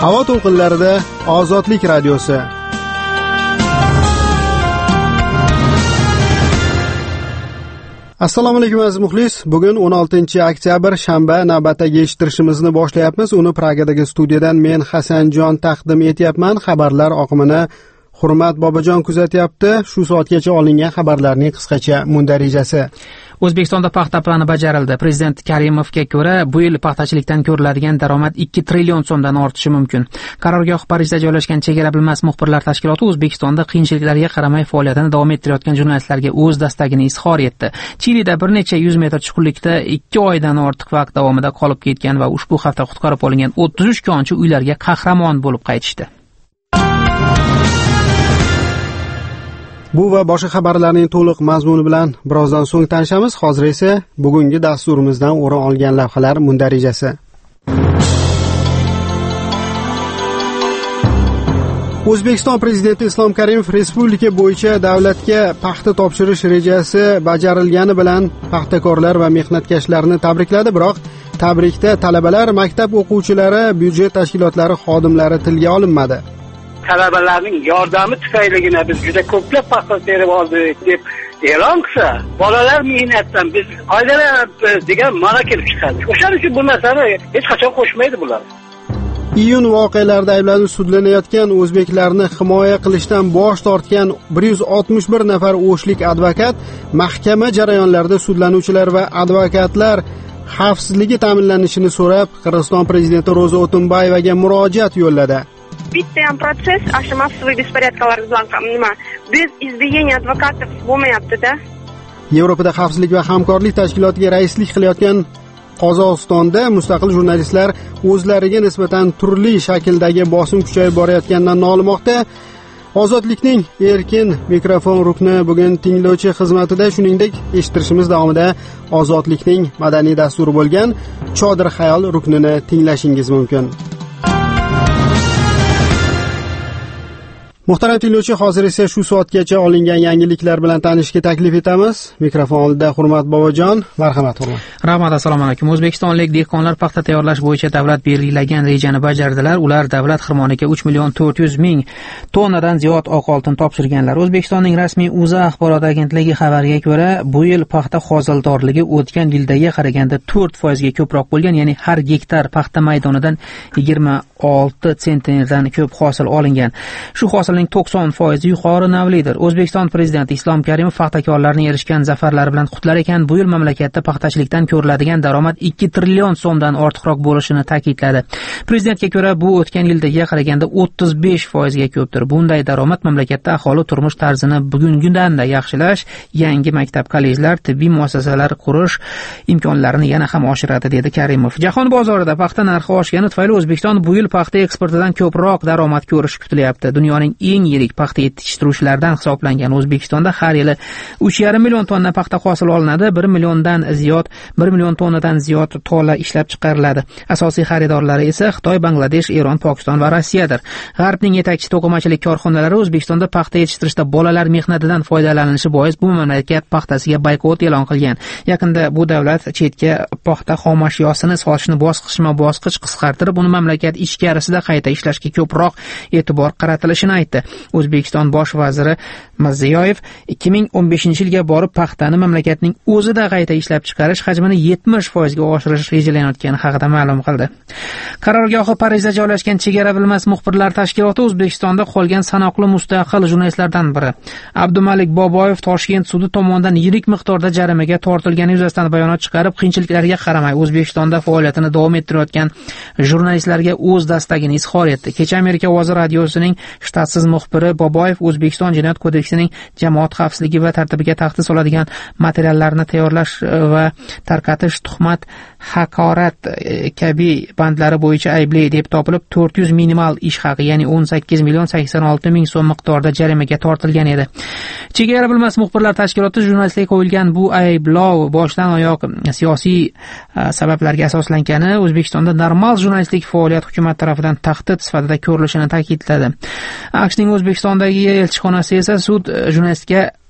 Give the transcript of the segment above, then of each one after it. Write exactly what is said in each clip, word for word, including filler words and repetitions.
Havo to'lqinlarida Ozodlik radiosi. Assalomu alaykum aziz muxlis. Bugun o'n oltinchi oktyabr shanba, navbatdagi eshittirishimizni boshlayapmiz. Uni Pragadagi studiyadan men Hasanjon taqdim etyapman. Xabarlar oqimini Hurmat Bobojon kuzatyapti. Shu soatgacha olingan xabarlarning qisqacha mundarijasi. O'zbekistonda paxta plani bajarildi. Prezident Karimovga ko'ra, bu yil paxtachilikdan ko'riladigan daromad ikki trillion so'mdan ortishi mumkin. Qarorgoh Parijda joylashgan Chegara bilmas muxbirlar tashkiloti O'zbekistonda qiyinchiliklarga qaramay faoliyatini davom ettirayotgan jurnalistlarga o'z dastagini izhor etdi. Chilida bir necha yuz metr chuqurlikda ikki oydan ortiq vaqt davomida qolib ketgan va ushbu hafta qutqarib olingan o'ttiz uch konchi uylarga qahramon bo'lib qaytishdi. Bu va boshqa xabarlarning to'liq mazmuni bilan birozdan so'ng tanishamiz. Hozir esa bugungi dasturimizdan o'rin olgan lavhalar mundarijasi. O'zbekiston prezidenti Islom Karimov respublika bo'yicha davlatga paxta topshirish rejasi bajarilgani bilan paxtakorlar va mehnatkashlarni tabrikladi, biroq tabrikda talabalar, maktab o'quvchilari, byudjet tashkilotlari xodimlari tilga olinmadi. Talabalarning yordami tufayligina biz juda ko'plab paxta terib oldik deb e'lon qilsa, bolalar mehnatdan biz foydalanamiz degan ma'no kelib chiqadi. O'shaning uchun bu narsani hech qachon qo'shmaydi bular. Iyun voqealarida ayblanib sudlanayotgan o'zbeklarni himoya qilishdan bosh tortgan bir yuz oltmish bir nafar o'shlik advokat mahkama jarayonlarida sudlanuvchilar va advokatlar xavfsizligi ta'minlanishini so'rab, Qirg'iziston prezidenti Ro'za O'tunbayevaga murojaat yo'lladi. Bitta ham proses, asha massiviy bespорядкалар bilan nima, biz избиение advokatov bo'lmayapti-da. Yevropada xavfsizlik va hamkorlik tashkilotiga raislik qilayotgan Qozog'istonda mustaqil jurnalistlar o'zlariga nisbatan turli shakldagi bosim kuchayib borayotganidan nolimoqda. Ozodlikning erkin mikrofon rukni bugun tinglovchi xizmatida, shuningdek eshittirishimiz davomida Ozodlikning madaniy dasturi bo'lgan Chodir xayol ruknini tinglashingiz mumkin. Muhtaram tinglovchi, hozir esa shu soatgacha olingan yangiliklar bilan tanishishga taklif etamiz. Mikrofon oldida Hurmat Bobojon. Marhamat, Hurmat. Rahmat, assalomu alaykum. O'zbekistonlik dehqonlar paxta tayyorlash bo'yicha davlat belgilagan rejani bajardilar. Ular davlat xirmoniga uch million to'rt yuz ming tonnadan ziyod oq oltin topshirganlar. O'zbekistonning rasmiy O'zA axborot agentligi xabariga ko'ra, bu yil paxta hosildorligi o'tgan yildagiga qaraganda to'rt foizga ko'proq bo'lgan, ya'ni har gektar paxta maydonidan yigirma olti sentnerdan ko'p hosil olingan. Shu hosil to'qson foiz yuqori navlidir. O'zbekiston prezidenti Islom Karimov paxtakorlarning erishgan zafarlari bilan qutlar ekan, bu yil mamlakatda paxtachilikdan ko'riladigan daromad ikki trillion so'mdan ortiqroq bo'lishini ta'kidladi. Prezidentga ko'ra, bu o'tgan yildagiga qaraganda o'ttiz besh foizga ko'pdir. Bunday daromad mamlakatda aholi turmush tarzini bugungidan-da yaxshilash, yangi maktab, kollejlar, tibbiy muassasalar qurish imkonlarini yana ham oshiradi, dedi Karimov. Jahon bozorida paxta narxi oshgani tufayli O'zbekiston bu yil paxta eksportidan ko'proq daromad ko'rishi kutilyapti. Dunyoning eng yirik paxta yetishtiruvchilardan hisoblangan O'zbekistonda har yili uch yarim million tonna paxta hosil olinadi. bir milliondan ziyod, bir million tonnadan ziyod tola ishlab chiqariladi. Asosiy xaridorlari esa Xitoy, Bangladesh, Eron, Pokiston va Rossiyadir. G'arbning yetakchi to'qimachilik korxonalari O'zbekistonda paxta yetishtirishda bolalar mehnatidan foydalanilishi bois bu mamlakat paxtasiga boykot e'lon qilgan. Yaqinda bu davlat chetga paxta xomashyosini solishni bosqichma-bosqich qisqartirib, uni mamlakat ichkarisida qayta ishlashga ko'proq e'tibor qaratilishini aytdi. O'zbekiston bosh vaziri Mirziyoyev ikki ming o'n beshinchi yilga borib paxtani mamlakatning o'zida qayta ishlab chiqarish hajmini yetmish foizga oshirish rejalanayotgani haqida ma'lum qildi. Qarorgohi Parijda joylashgan Chegara bilmas muxbirlar tashkiloti O'zbekistonda qolgan sanoqli mustaqil jurnalistlardan biri. Abdumalik Boboyev Toshkent sudi tomonidan yirik miqdorda jarimaga tortilgani yuzasidan bayonot chiqarib, qiyinchiliklarga qaramay O'zbekistonda faoliyatini davom ettirayotgan jurnalistlarga o'z dastagini izhor etdi. Kecha Amerika ovozi radiosining shtatsiz muxbiri Boboyev O'zbekiston Jinoyat kodeksining jamoat xavfsizligi va tartibiga tahdid soladigan materiallarni tayyorlash va tarqatish, tuhmat, haqorat kabi bandlari bo'yicha aybli deb topilib, to'rt yuz minimal ish haqi, ya'ni o'n sakkiz million sakson olti ming so'm miqdorida jarimaga tortilgan edi. Chegara bilmas muxbirlar tashkiloti jurnalistlarga qo'yilgan bu ayblov boshdan oyoq siyosiy sabablarga asoslangani, O'zbekistonda normal jurnalistlik faoliyat hukumat tomonidan tahdid sifatida ko'rilishini ta'kidladi. AQShning O'zbekistondagi elchixonasi esa sud jurnalistga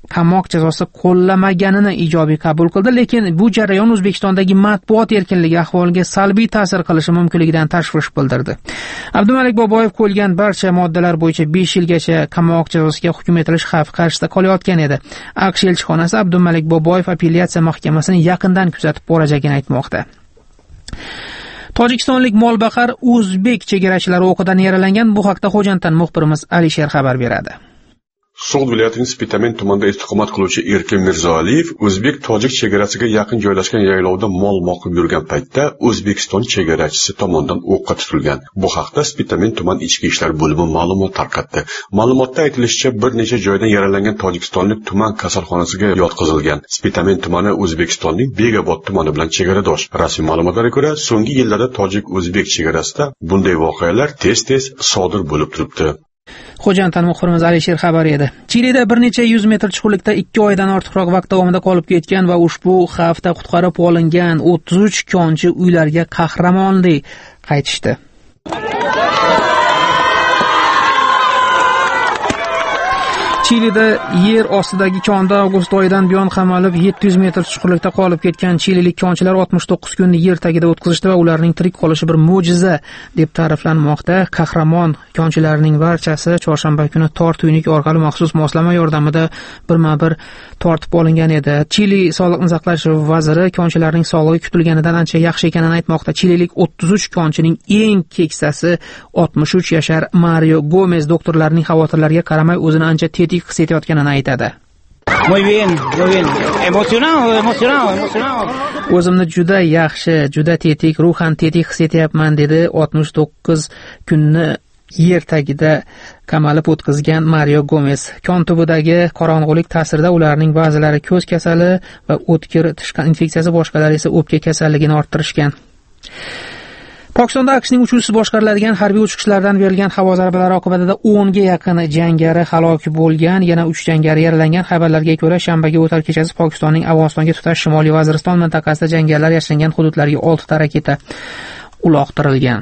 qamoq jazosi qo'llamaganini ijobiy qabul qildi, lekin bu jarayon O'zbekistondagi matbuot erkinligi ahvoliga salbiy ta'sir qilishi mumkinligidan tashvish bildirdi. Abdumalik Boboyev qo'yilgan barcha moddalar bo'yicha besh yilgacha qamoq jazosiga hukm etilish xavfi qarshisida qolayotgan edi. AQSh elchixonasi Abdumalik Boboyev apellyatsiya mahkamasini yaqindan kuzatib borajagini aytmoqda. Tojikistonlik molbaqar o'zbek chegarachilari o'qidan yaralangan. Bu haqda Xo'janddan muxbirimiz Alisher xabar beradi. So'g'd viloyatining Spitamen tumanida istiqomat qiluvchi Erkin Mirzoaliyev o'zbek-tojik chegarasiga yaqin joylashgan yaylovda mol boqib yurgan paytda O'zbekiston chegarachisi tomonidan o'qqa tutilgan. Bu haqda Spitamen tuman ichki ishlar bo'limi ma'lumot tarqatdi. Ma'lumotda aytilishicha, bir necha joydan yaralangan tojikistonlik tuman kasalxonasiga yotqizilgan. Spitamen tumani O'zbekistonning Begobod tumani bilan chegaradosh. Rasmiy ma'lumotlarga ko'ra, so'nggi yillarda tojik-o'zbek chegarasida bunday voqealar tez-tez sodir bo'lib turibdi. Xo'janddan muxbirimiz Alisher xabar edi. Chilida bir necha yuz metr chuqurlikda ikki oydan ortiqroq vaqt davomida qolib ketgan va ushbu xavfda qutqarib olingan o'ttiz uch konchi uylarga qahramonlik qaytishdi. Chilida yer ostidagi konda avgust oyidan buyon qamalib yetti yuz metr chuqurlikda qolib ketgan chililik konchilar oltmish to'qqiz kunni yer tagida o'tkazishdi va ularning tirik qolishi bir mo'jiza deb ta'riflanmoqda. Qahramon konchilarning barchasi chorshanba kuni tor tuynik orqali maxsus moslama yordamida birma-bir tortib olingan edi. Chili sog'liqni saqlash vaziri konchilarning sog'lig'i kutilganidan ancha yaxshi ekanini aytmoqda. Chililik o'ttiz uch konchining eng keksasi oltmish uch yashar Mario Gomez doktorlarning xavotirlariga qaramay o'zini ancha tetik his etayotganini aytadi. Muy bien, muy bien. Emocionado, emocionado, emocionado. O'zimni juda yaxshi, juda tetik, ruhan tetik his etyapman dedi oltmish to'qqiz kunni yer tagida qamalib o'tkazgan Mario Gomez. Kon tubidagi qorong'ulik ta'sirida ularning ba'zilari ko'z kasali va o'tkir tish infeksiyasi, boshqalari esa o'pka kasalligini orttirishgan. Pokistonda AQShning uchuvchisiz boshqariladigan harbiy uchiqishlardan berilgan havo zarbalari oqibatida o'nga yaqin jangari halok bo'lgan, yana uch jangari yaralangan. Xabarlarga ko'ra, shanbaga o'tar kechasi Pokistonning Afg'onistonga tutash Shimoliy Vaziriston mintaqasida jangarilar yashiringan hududlarga olti ta raketa uloqtirilgan.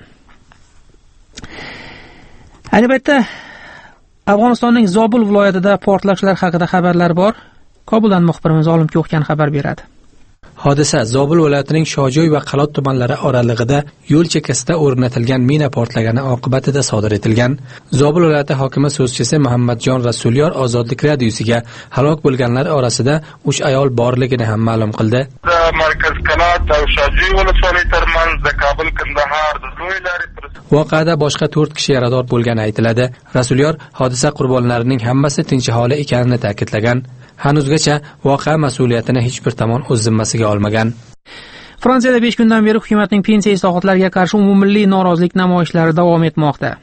Ayni paytda Afg'onistonning Zobul viloyatida portlashlar haqida xabarlar bor. Kobuldan muxbirimiz Olim Ko'xkan xabar beradi. Hodisa Zobul viloyatining Shojoy va Qalot tumanlari oralig'ida yo'l chekkasida o'rnatilgan mina portlagani oqibatida sodir etilgan. Zobul viloyati hokimi so'zchisi Muhammadjon Rasulyor Ozodlik radiosiga halok bo'lganlar orasida uch ayol borligini ham ma'lum qildi. Markaz Qalot va Shojoy viloyati tomonidan Kabul Kandahar voqeada boshqa to'rt kishi yarador bo'lgani aytiladi. Rasulyor hodisa qurbonlarining hammasi tinch aholi ekanini ta'kidlagan. Hanuzgacha voqea mas'uliyatini hech bir tomon o'z zimmasiga olmagan. Fransiyada besh kundan beri hukumatning pensiya islohotlariga qarshi umummilliy norozilik namoyishlari davom etmoqda.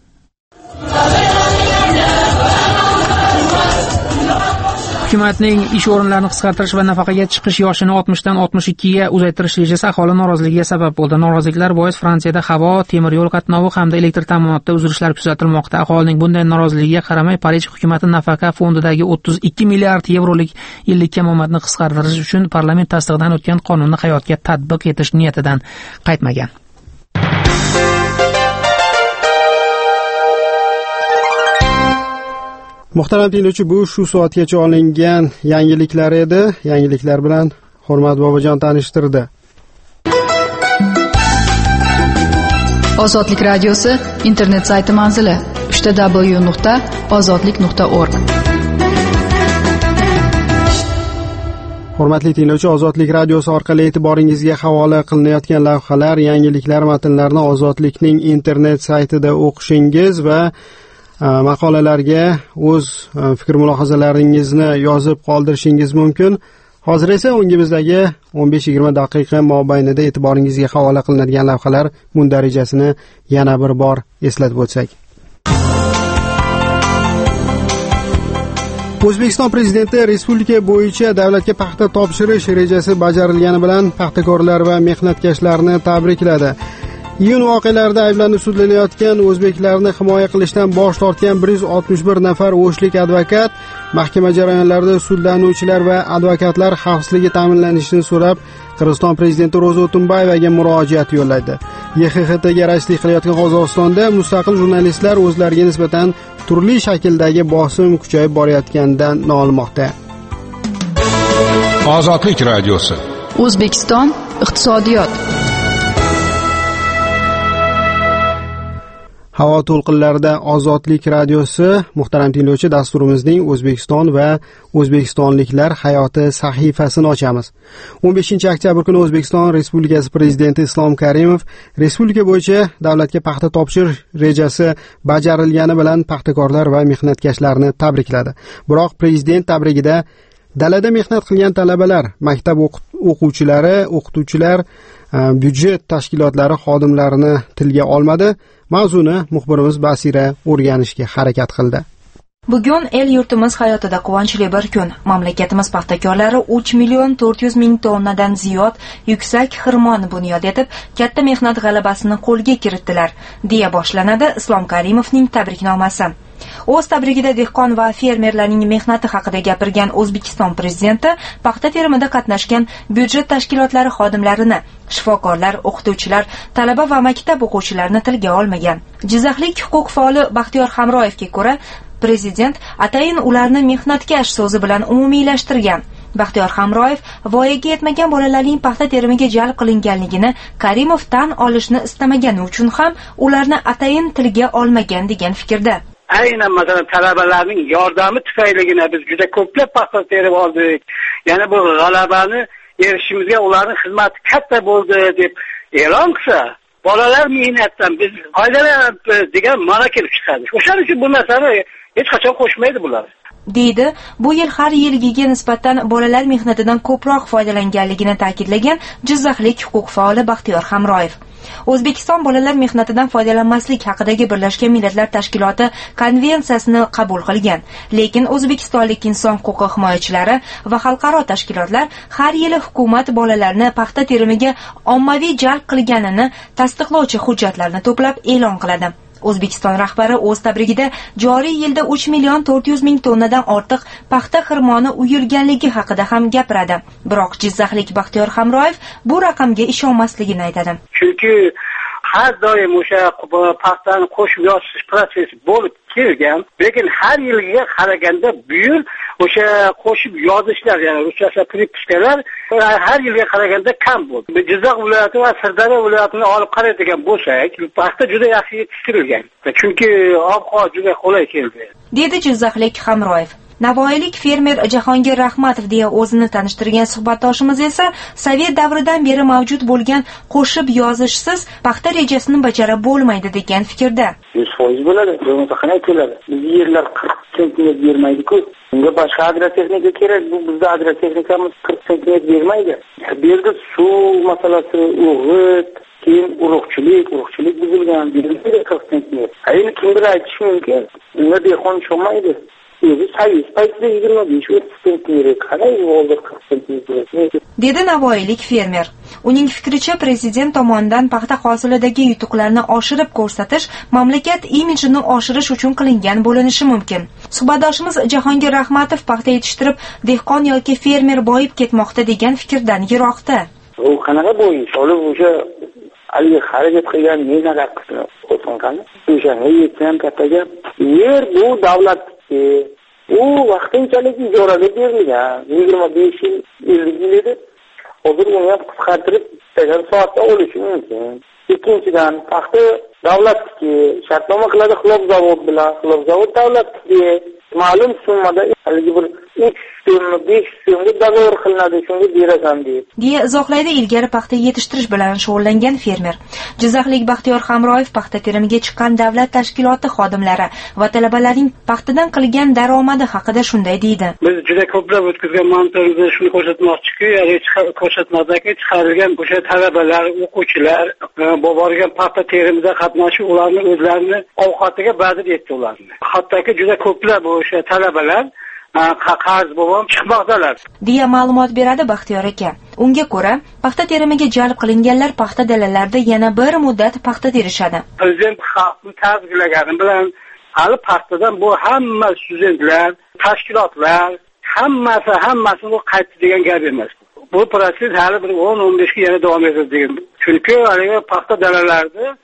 Hukumatning ish o'rinlarini qisqartirish va nafaqaga chiqish yoshini oltmishdan oltmish ikkiga uzaytirish rejasi aholi noroziligiga sabab bo'ldi. Noroziliklar bois Fransiyada havo, temir yo'l qatnovi hamda elektr ta'minotida uzilishlar kuzatilmoqda. Aholining bunday noroziligiga qaramay, Parij hukumati nafaqa fondidagi o'ttiz ikki milliard yevrolik yillik kamomadni qisqartirish uchun parlament tasdig'idan o'tgan qonunni hayotga tatbiq etish niyatidan qaytmagan. Muhtaram tinglovchi, bu shu soatgacha olingan yangiliklar edi. Yangiliklar bilan Hurmat Bobojon tanishtirdi. Ozodlik radiosi internet sayti manzili w w w nuqta ozodlik nuqta org. Hurmatli tinglovchi, Ozodlik radiosi orqali e'tiboringizga havola qilinayotgan lavhalar, yangiliklar matnlarini Ozodlikning internet saytida o'qishingiz va maqolalarga o'z fikr mulohazalaringizni yozib qoldirishingiz mumkin. Hozir esa o'ngimizdagi o'n besh yigirma daqiqa mobaynida e'tiboringizga havola qilinadigan lavhalar mundarijasini yana bir bor eslatib o'tsak. O'zbekiston prezidenti respublika bo'yicha davlatga paxta topshirish rejasi bajarilgani bilan paxtakorlar va mehnatkashlarni tabrikladi. Iyun voqealarida ayblanib sudlanayotgan o'zbeklarni himoya qilishdan bosh tortgan bir yuz oltmish bir nafar o'shlik advokat mahkama jarayonlarida sudlanuvchilar va advokatlar xavfsizligi ta'minlanishini so'rab Qirg'iziston prezidenti Ro'za O'tunbayevaga murojaat yo'lladi. Y X X T'ga raislik qilayotgan Qozog'istonda mustaqil jurnalistlar o'zlariga nisbatan turli shakldagi bosim kuchayib borayotganidan nolimoqda. Ozodlik radiosi. O'zbekiston iqtisodiyot. Havo to'lqinlarida Ozodlik radiosi. Muhtaram tinglovchi, dasturimizning O'zbekiston va o'zbekistonliklar hayoti sahifasini ochamiz. o'n beshinchi oktyabr kuni O'zbekiston Respublikasi Prezidenti Islom Karimov respublika bo'yicha davlatga paxta topshirish rejasi bajarilgani bilan paxtakorlar va mehnatkashlarni tabrikladi. Biroq prezident tabrigida dalada mehnat qilgan talabalar, maktab o'quvchilari, o'qituvchilar, byudjet tashkilotlari xodimlarini tilga olmadi. Mavzuni muxbirimiz Basira o'rganishga harakat qildi. Bugun el yurtimiz hayotida quvonchli bir kun. Mamlakatimiz paxtakorlari uch million to'rt yuz ming tonnadan ziyod yuksak xirmon bunyod etib, katta mehnat g'alabasini qo'lga kiritdilar, deya boshlanadi Islom Karimovning tabriknomasi. O'z tabrigida dehqon va fermerlarning mehnati haqida gapirgan O'zbekiston prezidenti paxta terimida qatnashgan byudjet tashkilotlari xodimlarini, shifokorlar, o'qituvchilar, talaba va maktab o'quvchilarini tilga olmagan. Jizzaxlik huquq faoli Baxtiyor Hamroyevga ko'ra, prezident atayin ularni mehnatkash so'zi bilan umumiylashtirgan. Baxtiyor Hamroyev voyaga yetmagan bolalarning paxta terimiga jalb qilinganligini Karimov tan olishni istamagani uchun ham ularni atayin tilga olmagan degan fikrda. Aynan masalan talabalarning yordami tufayligina biz juda ko'plab paxta terib oldik. Ya'ni bu g'alabani erishishimizga ularning xizmati katta bo'ldi deb e'lon qilsa, bolalar mehnatdan biz foydalanamiz degan ma'no kelib chiqadi. O'shaning uchun bu narsani hech qachon qo'shmaydi bular. deydi bu yil har yilgiga nisbatan bolalar mehnatidan ko'proq foydalanganligini ta'kidlagan Jizzaxlik huquq faoli Baxtiyor Hamroyev. O'zbekiston bolalar mehnatidan foydalanmaslik haqidagi Birlashgan Millatlar Tashkiloti konvensiyasini qabul qilgan, lekin o'zbekistonlik inson huquqi himoyachilari va xalqaro tashkilotlar har yili hukumat bolalarni paxta terimiga ommaviy jalb qilganini tasdiqlovchi hujjatlarni to'plab e'lon qiladi. O'zbekiston rahbari o'z tabrigida joriy yilda uch million to'rt yuz ming tonnadan ortiq paxta xirmoni uyilganligi haqida ham gapiradi. Biroq Jizzaxlik Baxtiyor Hamroyev bu raqamga ishonmasligini aytadi. Chunki har doim o'sha paxtani qo'shib yozish prosesi bo'lib kelgan, lekin har yilga qaraganda bu yil o'sha qo'shib yozishlar, ya'ni ruschasi pripiskalar har yilga qaraganda kam bo'ldi. Jizzax viloyati va Sirdaryo viloyatini olib qaraydigan bo'lsak, paxta juda yaxshi yetishtirilgan. Chunki ob-havo juda qulay keldi, dedi Jizzaxlik Hamroyev. Navoiylik fermer Jahongir Rahmatov deya o'zini tanishtirgan suhbatdoshimiz esa Sovet davridan beri mavjud bo'lgan qo'shib yozishsiz paxta rejasini bajarib bo'lmaydi degan fikrda. yuz foiz bo'ladi, bo'lmasa qanday keladi? Biz yerlar qirq sentimetr bermaydi-ku. Unga boshqa agrotexnika kerak. Bu bizda agrotexnikamiz qirq sentimetr bermaydi. Bu yerda suv masalasi, o'g'it, keyin urug'chilik, urug'chilik buzilgan, bermaydi qirq sentimetr. Ayni kimdir aytishi mumkin, unga dehqon tushunmaydi. dedi Navoiylik fermer. Uning fikricha prezident tomonidan paxta hosilidagi yutuqlarni oshirib ko'rsatish mamlakat imijini oshirish uchun qilingan bo'linishi mumkin. Suhbatdoshimiz Jahongir Rahmatov paxta yetishtirib dehqon yoki fermer boyib ketmoqda degan fikrdan yiroqda. U qanaqa bo'yish, olib o'sha aliga xarajat qilgan mehnat qilsin, o'tsin qani. O'shanga yetsam kattaga yer bu davlat u vaqtinchalik ijoraga berilgan, yigirma besh yil, ellik yil edi. Hozir uni ham qisqartirib, agar soatda olishi mumkin. Ikkinchidan, paxta davlatniki, shartnoma qiladi xilof zavod bilan, xilof zavod davlatniki. Ma'lum summada haligi bir uch so'mmi, besh so'mga dogovor qilinadi, shunga berasan deydi. deya izohlaydi ilgari paxta yetishtirish bilan shug'ullangan fermer. Jizzaxlik Baxtiyor Hamroyev paxta terimiga chiqqan davlat tashkiloti xodimlari va talabalarning paxtadan qilgan daromadi haqida shunday deydi. Biz juda ko'plab o'tkazgan monitoringda shuni ko'rsatmoqchiki, ya'ni ko'rsatmadagi chiqarilgan o'sha talabalar, o'quvchilar borgan paxta terimida qatnashib, ularni o'zlarini ovqatiga badil etdi ularni. Hattoki juda ko'plab o'sha talabalar qarz bo'lib chiqmoqdalar, deya ma'lumot beradi Baxtiyor aka. Unga ko'ra, paxta terimiga jalb qilinganlar paxta dalalarida yana bir muddat paxta terishadi. Prezident xalqni tabriklagani bilan hali paxtadan bu hamma studentlar, tashkilotlar, hammasi hammasini qaytdi degan gap emas. Bu proses hali bir o'n o'n besh ga yana davom etadi degan. Chunki hali paxta dalalarida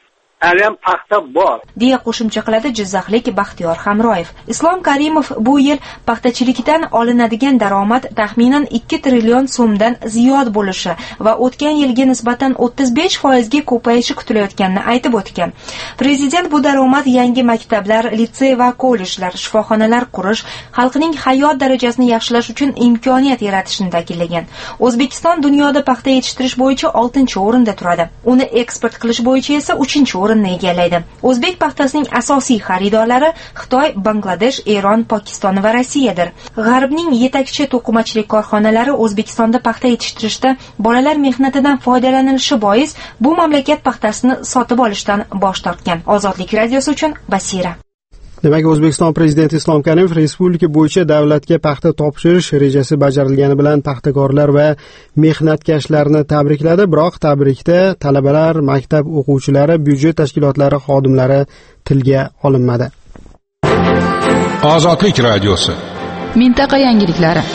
haliyam paxta bor deya qo'shimcha qiladi jizzaxlik Baxtiyor Hamroyev. Islom Karimov bu yil paxtachilikdan olinadigan daromad taxminan ikki trillion so'mdan ziyod bo'lishi va o'tgan yilga nisbatan o'ttiz besh foizga ko'payishi kutilayotganini aytib o'tgan. Prezident bu daromad yangi maktablar, litsey va kollejlar, shifoxonalar qurish, xalqning hayot darajasini yaxshilash uchun imkoniyat yaratishni ta'kidlagan. O'zbekiston dunyoda paxta yetishtirish bo'yicha oltinchi o'rinda turadi. Uni eksport qilish bo'yicha esa uchinchi o'rinni egallaydi. O'zbek paxtasining asosiy xaridorlari Xitoy, Bangladesh, Eron, Pokiston va Rossiyadir. G'arbning yetakchi to'qimachilik korxonalari O'zbekistonda paxta yetishtirishda bolalar mehnatidan foydalanilishi bois bu mamlakat paxtasini sotib olishdan bosh tortgan. Ozodlik radiosi uchun Basira. Demak, O'zbekiston prezidenti Islom Karimov respublika bo'yicha davlatga paxta topshirish rejasi bajarilgani bilan paxtakorlar va mehnatkashlarni tabrikladi, biroq tabrikda talabalar, maktab o'quvchilari, byudjet tashkilotlari xodimlari tilga olinmadi. Ozodlik radiosi. Mintaqa yangiliklari.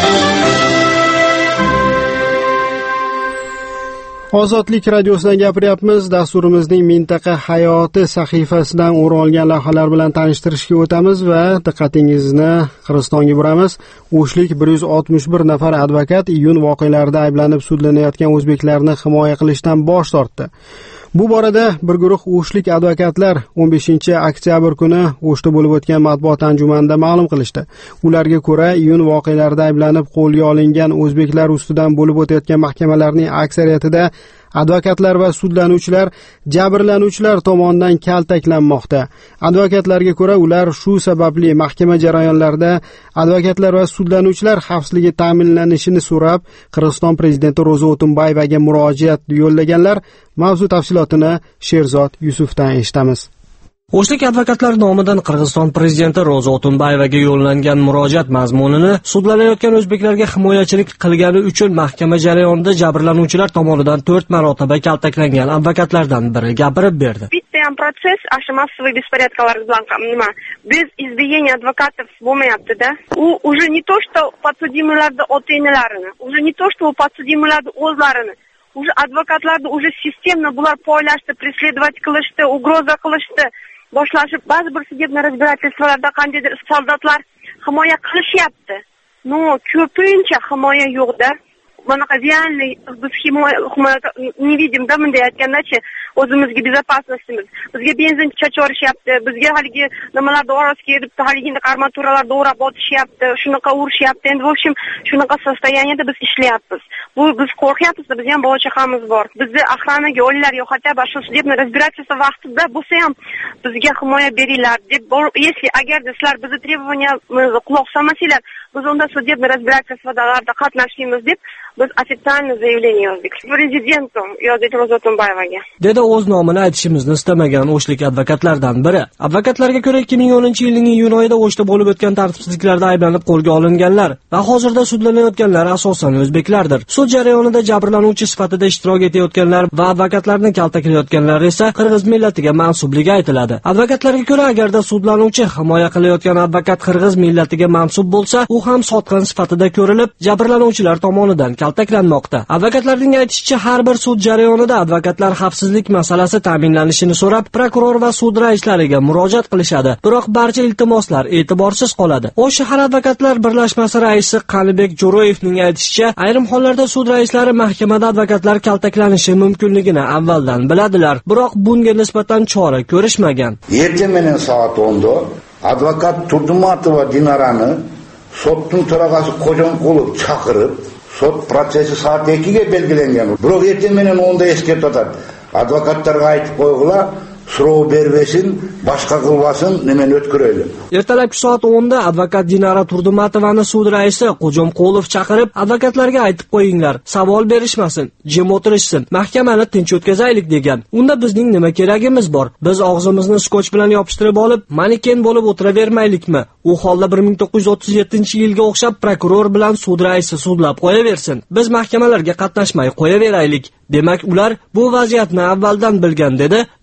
Ozodlik radiosidan gapiryapmiz. Dasturimizning mintaqa hayoti sahifasidan o'rin olgan lavhalar bilan tanishtirishga o'tamiz va diqqatingizni Qirg'izistonga buramiz. O'shlik bir yuz oltmish bir nafar advokat iyun voqealarida ayblanib sudlanayotgan o'zbeklarni himoya qilishdan bosh tortdi. Bu borada bir guruh o'shlik advokatlar o'n beshinchi oktyabr kuni O'shda bo'lib o'tgan matbuot anjumanida ma'lum qilishdi. Ularga ko'ra, iyun voqealarida ayblanib qo'lga olingan o'zbeklar ustidan bo'lib o'tayotgan mahkamalarning aksariyatida advokatlar va sudlanuvchilar jabrlanuvchilar tomonidan kaltaklanmoqda. Advokatlarga ko'ra, ular shu sababli mahkama jarayonlarida advokatlar va sudlanuvchilar xavfsizligi ta'minlanishini so'rab, Qirg'iziston prezidenti Ro'za O'tinbayevaga murojaat yo'llaganlar. Mavzu tafsilotini Sherzod Yusufdan eshitamiz. O'shlik advokatlar nomidan Qirg'iziston prezidenti Ro'za O'tinbayevaga yo'llangan murojaat mazmunini sudlanayotgan o'zbeklarga himoyachilik qilgani uchun mahkama jarayonida jabrlanuvchilar tomonidan to'rt marotaba kaltaklangan advokatlardan biri gapirib berdi. Bitta ham proses asha massiviy беспорядкалар bilan nima без избиения адвокатов bo'lmayapti-da. U уже не то что подсудимыйlarni ota-onalarini, уже не то что подсудимыйlarni o'zlarini, уже advokatlarni уже sistemно bular poylashdi, преследовать qilishdi, ugroza qilishdi. Boshlashib, ba'zi bir судебное разбирательствоlarda qandaydir soldatlar himoya qilishyapti. No, ko'pincha himoya yo'q-da. Bunaqa realniy biz himoya не видим-da, bunday aytganda-chi, o'zimizga безопасностimiz. Bizga benzin chachorishyapti, bizga haligi nimalarda orasiga kelib, haligi armaturalarda o'rab otishyapti, shunaqa urishyapti. Endi в общем, shunaqa состояниеda biz ishlayapmiz. Bu biz qo'rqyapmiz, biz ham bola chaqamiz bor. Bizni охранаga olinglar yo хотя бы shu судебное разбирательство vaqtida bo'lsa ham bizga himoya beringlar deb, если agarda sizlar bizni требованиямizga quloq solmasanglar, biz unda судебное разбирательствоlarda qatnashmaymiz deb biz официальное заявление yozdik prezidentim yozdik Ro'za O'tinbayevaga. Dedi o'z nomini aytishimizni istamagan o'shlik advokatlardan biri. Advokatlarga ko'ra ikki ming o'ninchi yilning iyun oyida O'shda bo'lib o'tgan tartibsizliklarda ayblanib qo'lga olinganlar va hozirda sudlanayotganlar asosan o'zbeklardir. Sud jarayonida jabrlanuvchi sifatida ishtirok etayotganlar va advokatlarni kaltaklayotganlar esa qirg'iz millatiga mansubligi aytiladi. Advokatlarga ko'ra, agarda sudlanuvchi himoya qilayotgan advokat qirg'iz millatiga mansub bo'lsa, u ham sotqin sifatida ko'rilib, jabrlanuvchilar tomonidan kaltaklanmoqda. Advokatlarning aytishicha, har bir sud jarayonida advokatlar xavfsizlik masalasi ta'minlanishini so'rab, prokuror va sud raislariga murojaat qilishadi. Biroq barcha iltimoslar e'tiborsiz qoladi. O'sh shahar advokatlar birlashmasi raisi Qalibek Jo'royevning aytishicha, ayrim hollarda sud raislari mahkamada advokatlar kaltaklanishi mumkinligini avvaldan biladilar, biroq bunga nisbatan chora ko'rishmagan. Ertemenen soat o'nda advokat Turdumatova Dinarani sottun төрағасы Qo'jonqulov chaqirib, sot prosesi soat ikkiga belgilangan. Biroq ertemenen onda eskертib atadi. Advokatlarga aytib qo'yg'ular, so'rov berbesin, boshqa qilmasin, nimani o'tkirayli. Ertalabki soat o'nda advokat Dinara Turdumatovani sud raisi Qo'jonqulov chaqirib, advokatlarga aytib qo'yinglar, savol berishmasin, jim o'tirishsin, mahkamani tinch o'tkazaylik degan. Unda bizning nima keragimiz bor? Biz og'zimizni skoch bilan yopishtirib olib, maneken bo'lib o'tiravermaylikmi? U holda bir ming to'qqiz yuz o'ttiz yettinchi yilga o'xshab prokuror bilan sud raisi sudlab qo'yaversin. Biz mahkamalarga qatnashmay qo'yaveraylik. Demak, ular bu vaziyatni avvaldan bilgan, dedi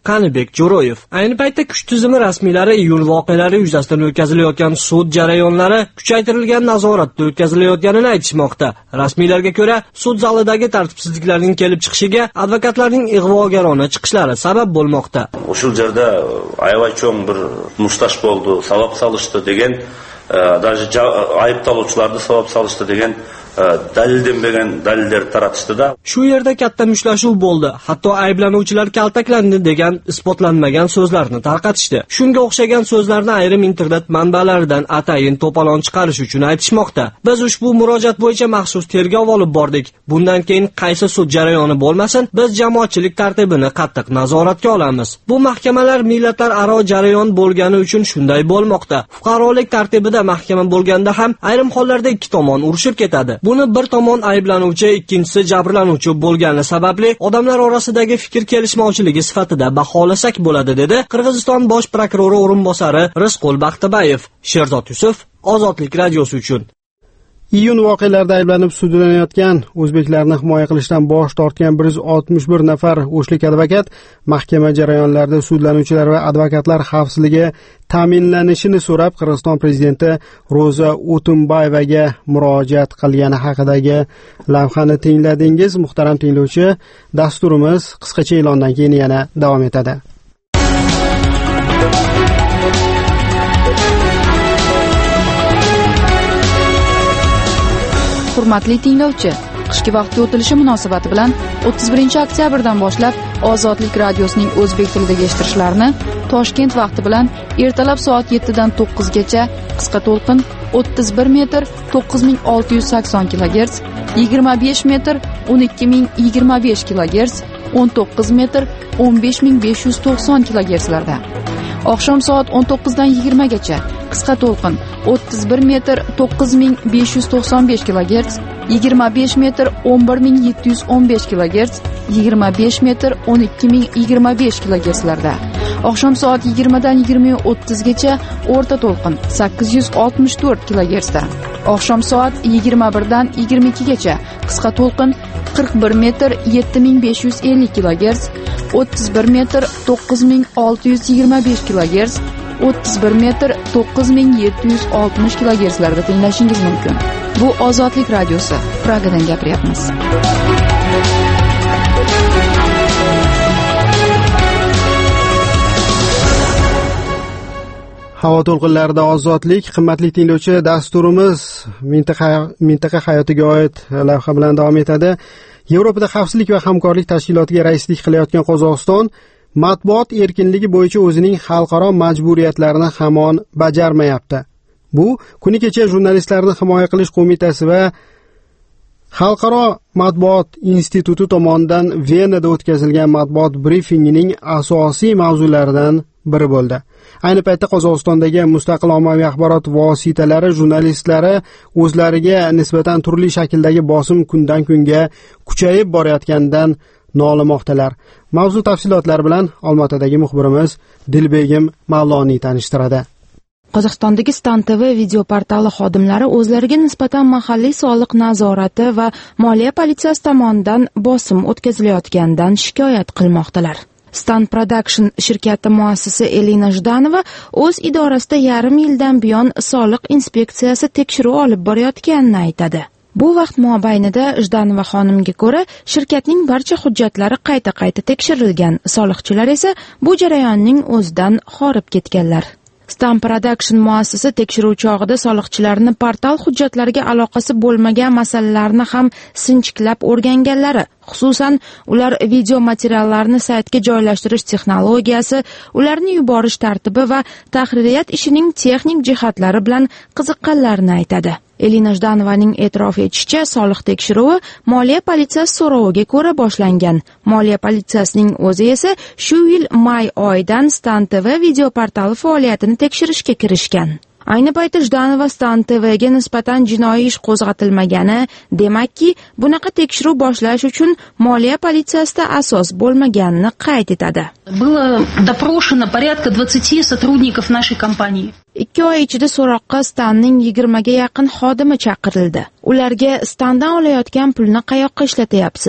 Qanibek Jo'royev. Ayni paytda kuch tizimi rasmiylari iyul voqealari yuzasidan o'tkazilayotgan sud jarayonlari kuchaytirilgan nazoratda o'tkazilayotganini aytishmoqda. Rasmiylarga ko'ra, sud zalidagi tartibsizliklarning kelib chiqishiga advokatlarning ig'vogarona chiqishlari sabab bo'lmoqda. O'sha yerda aybay cho'ng bir mushtash bo'ldi, sabab solishdi degan, даже ayblanuvchilarni sabab solishdi degan dalillanmagan dalillar taratishdi-da. Shu yerda katta mushtlashuv bo'ldi. Hatto ayblanuvchilar kaltaklandi degan isbotlanmagan so'zlarni tarqatishdi. Shunga o'xshagan so'zlarni ayrim internet manbalaridan atayin to'polon chiqarish uchun aytishmoqda. Biz ushbu murojaat bo'yicha maxsus tergov olib bordik. Bundan keyin qaysi sud jarayoni bo'lmasin, biz jamoatchilik tartibini qattiq nazoratga olamiz. Bu mahkamalar millatlararo jarayon bo'lgani uchun shunday bo'lmoqda. Fuqarolik tartibida mahkama bo'lganda ham ayrim hollarda ikki tomon urushib ketadi. Buni bir tomon ayblanuvchi, ikkinchisi jabrlanuvchi bo'lgani sababli odamlar orasidagi fikr kelishmovchiligi sifatida baholasak bo'ladi, dedi Qirg'iziston bosh prokurori o'rinbosari Rizqul Baxtibayev. Sherzod Yusuf, Ozodlik radiosi uchun. Iyun voqealarida ayblanib sudlanayotgan o'zbeklarni himoya qilishdan bosh tortgan bir yuz oltmish bir nafar o'shlik advokat mahkama jarayonlarida sudlanuvchilar va advokatlar xavfsizligi ta'minlanishini so'rab Qirg'iziston prezidenti Ro'za O'tumbayevaga murojaat qilgani haqidagi lavhani tingladingiz. Muhtaram tinglovchi, dasturimiz qisqacha e'londan keyin yana davom etadi. Hurmatli tinglovchi, qishki vaqtga o'tilishi munosabati bilan o'ttiz birinchi oktyabrdan boshlab Ozodlik radiosining o'zbek tilidagi eshittirishlarini Toshkent vaqti bilan ertalab soat yettidan to'qqizgacha qisqa to'lqin o'ttiz bir metr to'qqiz ming olti yuz sakson kilogerts, yigirma besh metr o'n ikki ming yigirma besh kilogerts, o'n to'qqiz metr o'n besh ming besh yuz to'qson kilogertslarda. Oqshom soat o'n to'qqizdan yigirmagacha qisqa to'lqin o'ttiz bir metr to'qqiz ming besh yuz to'qson besh kilogerts, yigirma besh metr o'n bir ming yetti yuz o'n besh kilogerts, yigirma besh metr o'n ikki ming yigirma besh kilogertslarda. Oqshom soat yigirmadan yigirma o'ttizgacha o'rta to'lqin sakkiz yuz oltmish to'rt kilogertsda. Oqshom soat yigirma birdan yigirma ikkigacha qisqa to'lqin qirq bir metr yetti ming besh yuz ellik kilogerts, o'ttiz bir metr to'qqiz ming olti yuz yigirma besh kilogerts, o'ttiz bir metr to'qqiz ming yetti yuz oltmish kilogertslarda tinglashingiz mumkin. Bu Ozodlik radiosi. Pragadan gapiryapmiz. Havo to'lqinlarida ozodlik. Qimmatli tinglovchi, dasturimiz mintaqa mintaqa hayotiga oid lavha bilan davom etadi. Yevropada xavfsizlik va hamkorlik tashkilotiga raislik qilayotgan Qozog'iston matbuot erkinligi bo'yicha o'zining xalqaro majburiyatlarini hamon bajarmayapti. Bu kuni kecha jurnalistlarni himoya qilish qo'mitasi va Xalqaro matbuot instituti tomonidan Venada o'tkazilgan matbuot brifingining asosiy mavzularidan biri bo'ldi. Ayni paytda Qozog'istondagi mustaqil ommaviy axborot vositalari jurnalistlari o'zlariga nisbatan turli shakldagi bosim kundan kunga kuchayib borayotganidan nolimoqdalar. Mavzu tafsilotlari bilan Olmaotadagi muxbirimiz Dilbegim Mavloniy tanishtiradi. Qozog'istondagi Stan T V video portali xodimlari o'zlariga nisbatan mahalliy soliq nazorati va moliya politsiyasi tomonidan bosim o'tkazilayotganidan shikoyat qilmoqdalar. Stan Production shirkati muassisi Elina Jdanova o'z idorasida yarim yildan buyon soliq inspeksiyasi tekshiruv olib borayotganini aytadi. Bu vaqt mobaynida Jdanova xonimga ko'ra shirkatning barcha hujjatlari qayta-qayta tekshirilgan, soliqchilar esa bu jarayonning o'zidan horib ketganlar. Stan Production muassisi tekshiruv chog'ida soliqchilarni portal hujjatlariga aloqasi bo'lmagan masalalarni ham sinchiklab o'rganganlari, xususan ular video materiallarni saytga joylashtirish texnologiyasi, ularni yuborish tartibi va tahririyat ishining texnik jihatlari bilan qiziqqanlarini aytadi. Elina Jdanovaning e'tirof etishicha, soliq tekshiruvi moliya politsiyasi so'roviga ko'ra boshlangan. Moliya politsiyasining o'zi esa shu yil may oyidan Stan T V video portali faoliyatini tekshirishga kirishgan. Ayni paytda Jdanova Stan T V'ga nisbatan jinoiy ish qo'zg'atilmagani, demakki, bunaqa tekshiruv boshlash uchun moliya politsiyasida asos bo'lmaganini qayd etadi. Было допрошено порядка двадцати сотрудников нашей компании. Ikki oy ichida so'roqqa Stanning yigirmaga yaqin xodimi chaqirildi. Ularga Standan olayotgan pulni qayoqqa ishlatyapsiz?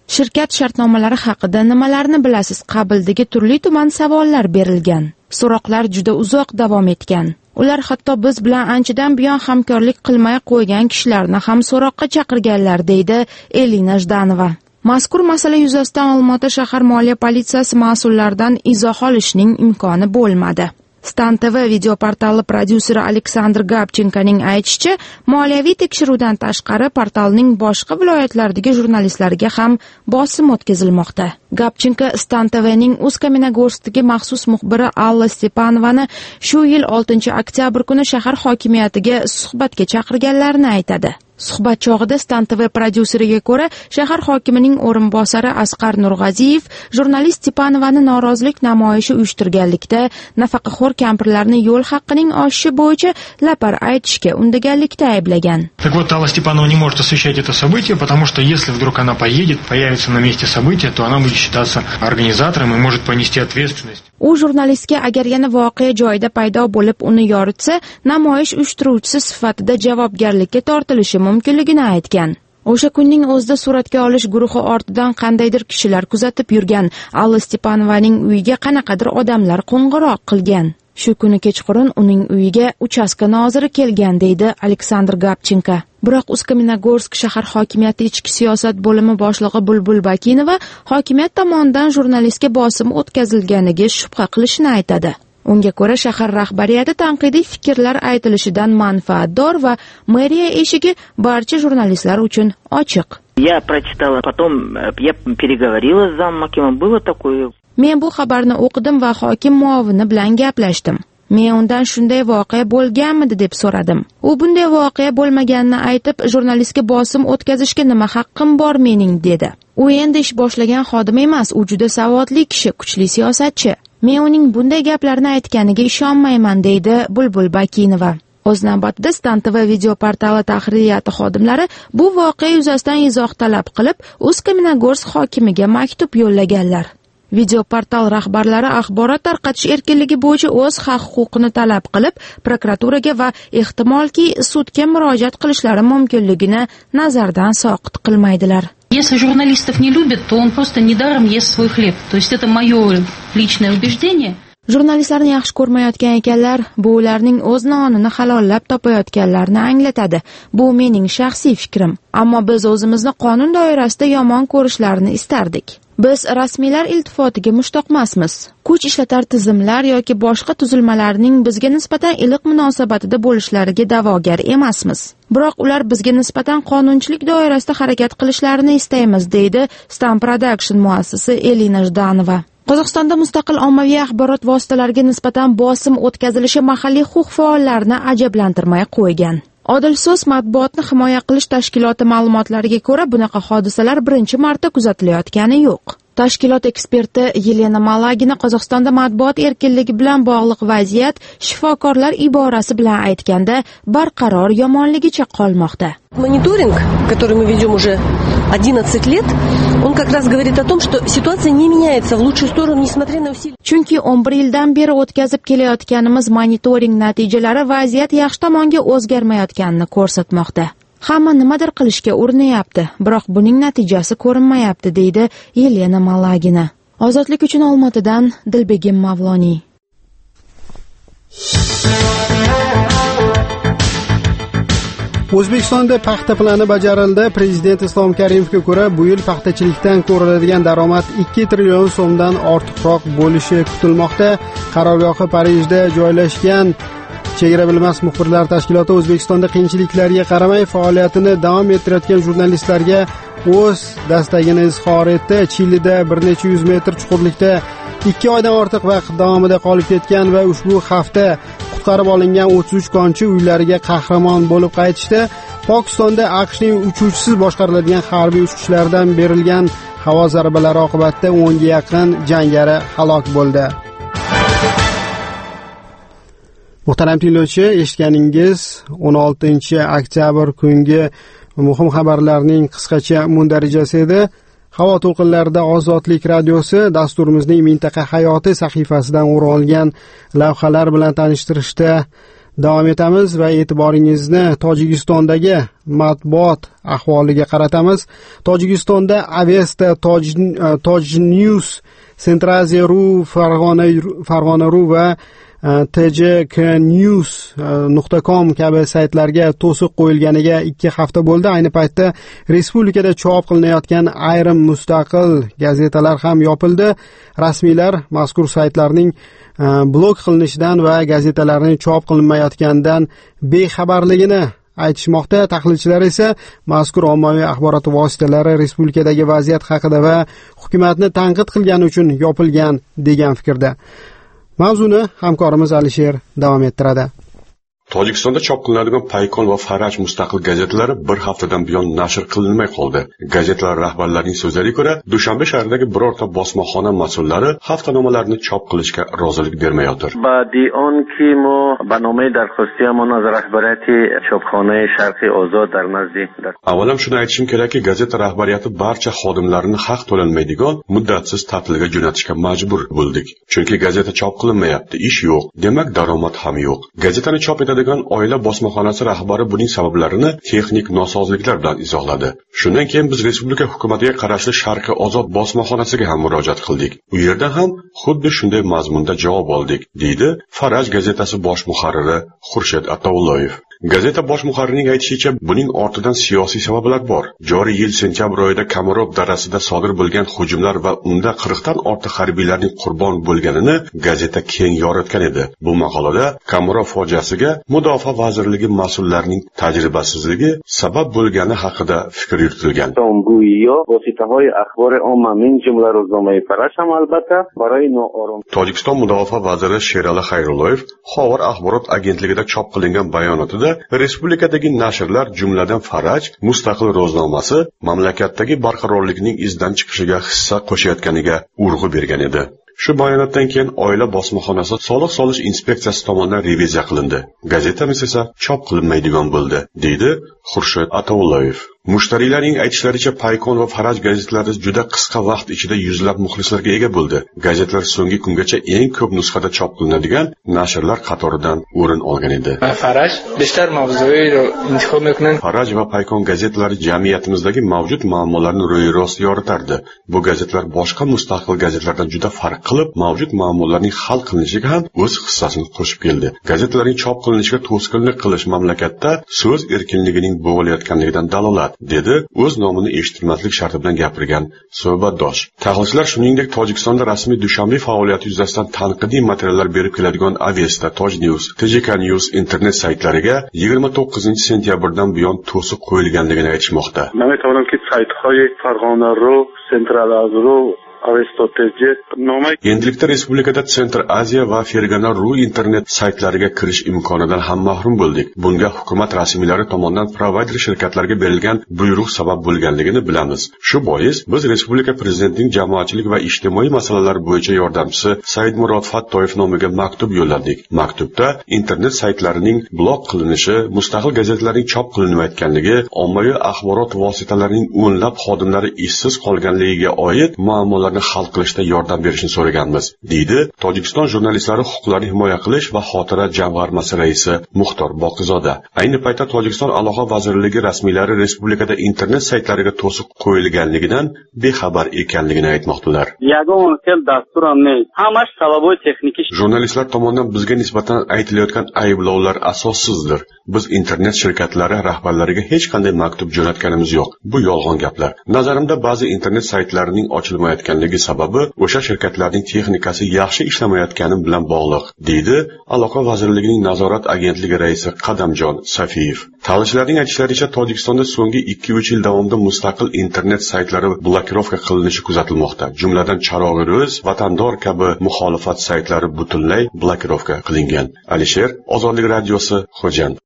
Shirkat shartnomalari haqida nimalarni bilasiz qabildagi turli tuman savollar berilgan. So'roqlar juda uzoq davom etgan. Ular hatto biz bilan anchadan buyon hamkorlik qilmay qo'ygan kishilarni ham so'roqqa chaqirganlar, deydi Elina Jdanova. Mazkur masala yuzasidan Olmaota shahar moliya politsiyasi mas'ullaridan izoh olishning imkoni bo'lmadi. Stan T V video portali prodyuseri Aleksandr Gabchenkoning aytishicha, moliyaviy tekshiruvdan tashqari portalning boshqa viloyatlaridagi jurnalistlariga ham bosim o'tkazilmoqda. Gabchenko Stan T V'ning Ust-Kamenogorskdagi maxsus muxbiri Alla Stepanovani shu yil oltinchi oktyabr kuni shahar hokimiyatiga suhbatga chaqirganlarini aytadi. Suhbat chog'ida Stan T V prodyuseriga ko'ra, shahar hokimining o'rinbosari Asqar Nurg'aziyev jurnalist Stepanovani norozilik namoyishi uyushtirganlikda nafaqaxo'r kampirlarni yo'l haqqining oshishi bo'yicha lapar aytishga undaganlikda ayblagan. Так вот, Алла Степанова не может освещать это событие, потому что если вдруг она поедет, появится на месте события, то она будет считаться организатором и может понести ответственность. U jurnalistga agar yana voqea joyida paydo bo'lib uni yoritsa, namoyish uyushtiruvchisi sifatida javobgarlikka tortilishi mumkinligini aytgan. O'sha kunning o'zida suratga olish guruhi ortidan qandaydir kishilar kuzatib yurgan. Alla Stepanovaning uyiga qanaqadir odamlar qo'ng'iroq qilgan. Shu kuni kechqurun uning uyiga uchastka noziri kelgan, deydi Aleksandr Gabchenko. Biroq Ust-Kamenogorsk shahar hokimiyati ichki siyosat bo'limi boshlig'i Bulbul Bakinova hokimiyat tomonidan jurnalistga bosim o'tkazilganiga shubha qilishini aytadi. Unga ko'ra, shahar rahbariyati tanqidiy fikrlar aytilishidan manfaatdor va meriya eshigi barcha jurnalistlar uchun ochiq. Я прочитала, потом я переговорила с замом Акима, было такое. Men bu xabarni o'qidim va hokim muovini bilan gaplashdim. Men undan shunday voqea bo'lganmidi deb so'radim. U bunday voqea bo'lmaganini aytib, jurnalistga bosim o'tkazishga nima haqqim bor mening, dedi. U endi ish boshlagan xodim emas, u juda savodli kishi, kuchli siyosatchi. Men uning bunday gaplarni aytganiga ishonmayman, deydi Bulbul Bakinova. O'z navbatida Stan T V video portali tahririyati xodimlari bu voqea yuzasidan izoh talab qilib, Ust-Kamenogorsk hokimiga maktub yo'llaganlar. Video portal rahbarlari axborot tarqatish erkinligi bo'yicha o'z haq-huquqini talab qilib, prokuraturaga va ehtimolki sudga murojaat qilishlari mumkinligini nazardan soqit qilmaydilar. Если журналистов не любят, то он просто недаром ест свой хлеб. То есть это мое личное убеждение. Jurnalistlarni yaxshi ko'rmayotgan ekanlar, bu ularning o'z nonini halollab topayotganlarini anglatadi. Bu mening shaxsiy fikrim. Ammo biz o'zimizni qonun doirasida yomon ko'rishlarini istardik. Biz rasmiylar iltifotiga mushtoqmasmiz. Kuch ishlatar tizimlar yoki boshqa tuzilmalarning bizga nisbatan iliq munosabatida bo'lishlariga da'vogar emasmiz. Biroq ular bizga nisbatan qonunchilik doirasida harakat qilishlarini istaymiz, deydi Stan Production muassisi Elina Jdanova. Qozog'istonda mustaqil ommaviy axborot vositalariga nisbatan bosim o'tkazilishi mahalliy huquq faollarini ajablantirmay qo'ygan. Odil so'z matbuotni himoya qilish tashkiloti ma'lumotlariga ko'ra, bunaqa hodisalar birinchi marta kuzatilayotgani yo'q. Tashkilot eksperti Yelena Malagina Qozog'istonda matbuot erkinligi bilan bog'liq vaziyat shifokorlar iborasi bilan aytganda barqaror yomonligicha qolmoqda. Мониторинг, который мы ведем уже одиннадцать лет, он как раз говорит о том, что ситуация не меняется в лучшую сторону, несмотря на усилия. Chunki o'n bir yildan beri o'tkazib kelayotganimiz monitoring natijalari vaziyat yaxshi tomonga o'zgarmayotganini ko'rsatmoqda. Hamma nimadir qilishga urinyapti, biroq buning natijasi ko'rinmayapti, deydi Yelena Malagina. Ozodlik uchun Olmaotadan Dilbegim Mavloniy. O'zbekistonda paxta plani bajarildi. Prezident Islom Karimovga ko'ra, bu yil paxtachilikdan ko'riladigan daromad ikki trillion so'mdan ortiqroq bo'lishi kutilmoqda. Qarorgohi Parijda joylashgan Chegara bilmas muxbirlar tashkiloti O'zbekistonda qiyinchiliklarga qaramay faoliyatini davom ettirayotgan jurnalistlarga o'z dastagini izhor etdi. Chilida bir necha yuz metr chuqurlikda ikki oydan ortiq vaqt davomida qolib ketgan va ushbu hafta qutqarib olingan o'ttiz uch konchi uylariga qahramon bo'lib qaytishdi. Pokistonda AQShning uchuvchisiz boshqariladigan harbiy uchuvchilardan berilgan havo zarbalari oqibatida o'nga yaqin jangari halok bo'ldi. Muhtaram tinglovchi, eshitganingiz o'n oltinchi oktyabr kungi muhim xabarlarning qisqacha mundarijasi edi. Havo to'lqinlarida Ozodlik radiosi dasturimizning mintaqa hayoti sahifasidan o'rin olgan lavhalar bilan tanishtirishda davom etamiz va e'tiboringizni Tojikistondagi matbuot ahvoliga qaratamiz. Tojikistonda Avesta, Toj News, Centraziya.ru, Farg'ona.ru va T J K News nuqta com kabi saytlarga to'siq qo'yilganiga ikki hafta bo'ldi. Ayni paytda respublikada chop qilinayotgan ayrim mustaqil gazetalar ham yopildi. Rasmiylar mazkur saytlarning blok qilinishidan va gazetalarning chop qilinmayotganidan bexabarligini aytishmoqda. Tahlilchilar esa mazkur ommaviy axborot vositalari respublikadagi vaziyat haqida va hukumatni tanqid qilgani uchun yopilgan degan fikrda. Mavzuni hamkorimiz Alisher davom ettiradi. Tojikistonda chop qilinadigan Paykon va Faraj mustaqil gazetalari bir haftadan buyon nashr qilinmay qoldi. Gazetalar rahbarlarining so'zlariga ko'ra, Dushanbe shahridagi birorta bosmaxona mas'ullari haftanomalarini chop qilishga rozilik bermayotir. Ba'di onki mo barnomai darxostiyamon az rahbariyati chopxona Sharqiy Ozod dar nazdi. Avvalam shuni aytishim kerakki, gazeta rahbariyati barcha xodimlarini haq to'lanmaydigan muddatsiz ta'tilga jo'natishga majbur bo'ldik. Chunki gazeta chop qilinmayapti, ish yo'q, demak daromad ham yo'q. Gazetani chop degan oila bosmaxonasi rahbari buning sabablarini texnik nosozliklar bilan izohladi. Shundan keyin biz respublika hukumatiga qarashli Sharqiy Ozod bosmaxonasiga ham murojaat qildik. U yerda ham xuddi shunday mazmunda javob oldik, deydi Faraj gazetasi bosh muharriri Xurshid Ataulloyev. Gazeta bosh muharririning aytishicha, buning ortidan siyosiy sabablar bor. Joriy yil sentyabr oyida Kamarov darasida sodir bo'lgan hujumlar va unda qirqdan ortiq harbiylarning qurbon bo'lganini gazeta keng yoritgan edi. Bu maqolada Kamarov fojiasiga Mudofaa vazirligi mas'ullarining tajribasizligi sabab bo'lgani haqida fikr yuritilgan. Tojikiston mudofaa vaziri Sherali Xayrulloyev Xovar axborot agentligida chop qilingan bayonotida respublikadagi nashrlar, jumladan Faraj mustaqil ro'znomasi mamlakatdagi barqarorlikning izdan chiqishiga hissa qo'shayotganiga urg'u bergan edi. Shu bayonotdan keyin oila bosmaxonasi soliq solish inspeksiyasi tomonidan reviziya qilindi. Gazetamiz esa chop qilinmaydigan bo'ldi, deydi Xurshid Ataulloyev. Mushtariylarning aytishlaricha, Paykon va Faraj gazetalari juda qisqa vaqt ichida yuzlab muxlislarga ega bo'ldi. Gazetalar so'nggi kungacha eng ko'p nusxada chop qilinadigan nashrlar qatoridan o'rin olgan edi. Faraj beshtar mavzuiy ro intixob mekunun. Faraj va Paykon gazetalari jamiyatimizdagi mavjud muammolarni ro'y-rost yoritardi. Bu gazetalar boshqa mustaqil gazetalardan juda farq qilib, mavjud muammolarning hal qilinishiga ham o'z hissasini qo'shib keldi. Gazetalarning chop qilinishiga to'sqinlik qilish mamlakatda so'z erkinligining bo'g'ilayotganligidan dalolat, dedi o'z nomini eshitilmaslik sharti bilan gapirgan suhbatdosh. Tahlilchilar shuningdek Tojikistonda rasmiy Dushanbe faoliyati yuzasidan tanqidiy materiallar berib keladigan Avesta, Toj News, T J K News internet saytlariga yigirma to'qqizinchi sentyabrdan buyon to'siq qo'yilganligini aytishmoqda. Men aytamanki, saytlar Farg'ona.ru, Central.ru Endilikda respublikada Centr Aziya va Fergana.ru internet saytlariga kirish imkonidan ham mahrum bo'ldik. Bunga hukumat rasmiylari tomonidan provayder shirkatlarga berilgan buyruq sabab bo'lganligini bilamiz. Shu bois biz respublika prezidentining jamoatchilik va ijtimoiy masalalar bo'yicha yordamchisi Saidmurod Fattoyev nomiga maktub yo'lladik. Maktubda internet saytlarining blok qilinishi, mustaqil gazetalarning chop qilinmayotganligi, ommaviy axborot vositalarining o'nlab xodimlari ishsiz qolganligiga oid muammolar hal qilishda yordam berishni so'raganmiz, deydi Tojikiston jurnalistlari huquqlarini himoya qilish va xotira jamg'armasi raisi Muxtor Boqizoda. Ayni paytda Tojikiston aloqa vazirligi rasmiylari respublikada internet saytlariga to'siq qo'yilganligidan bexabar ekanligini aytmoqdalar. Jurnalistlar tomonidan bizga nisbatan aytilayotgan ayblovlar asossizdir. Biz internet shirkatlari rahbarlariga hech qanday maktub jo'natganimiz yo'q. Bu yolg'on gaplar. Nazarimda ba'zi internet saytlarining ochilmayotganligi sababi o'sha shirkatlarning texnikasi yaxshi ishlamayotgani bilan bog'liq, deydi Aloqa vazirligining nazorat agentligi raisi Qadamjon Safiyev. Tahlilchilarning aytishlaricha, Tojikistonda so'nggi ikki uch yil davomida mustaqil internet saytlari blokirovka qilinishi kuzatilmoqda. Jumladan Charog'i.uz, Vatandor kabi muxolifat saytlari butunlay blokirovka qilingan. Alisher, Ozodlik radiosi, Xo'jand.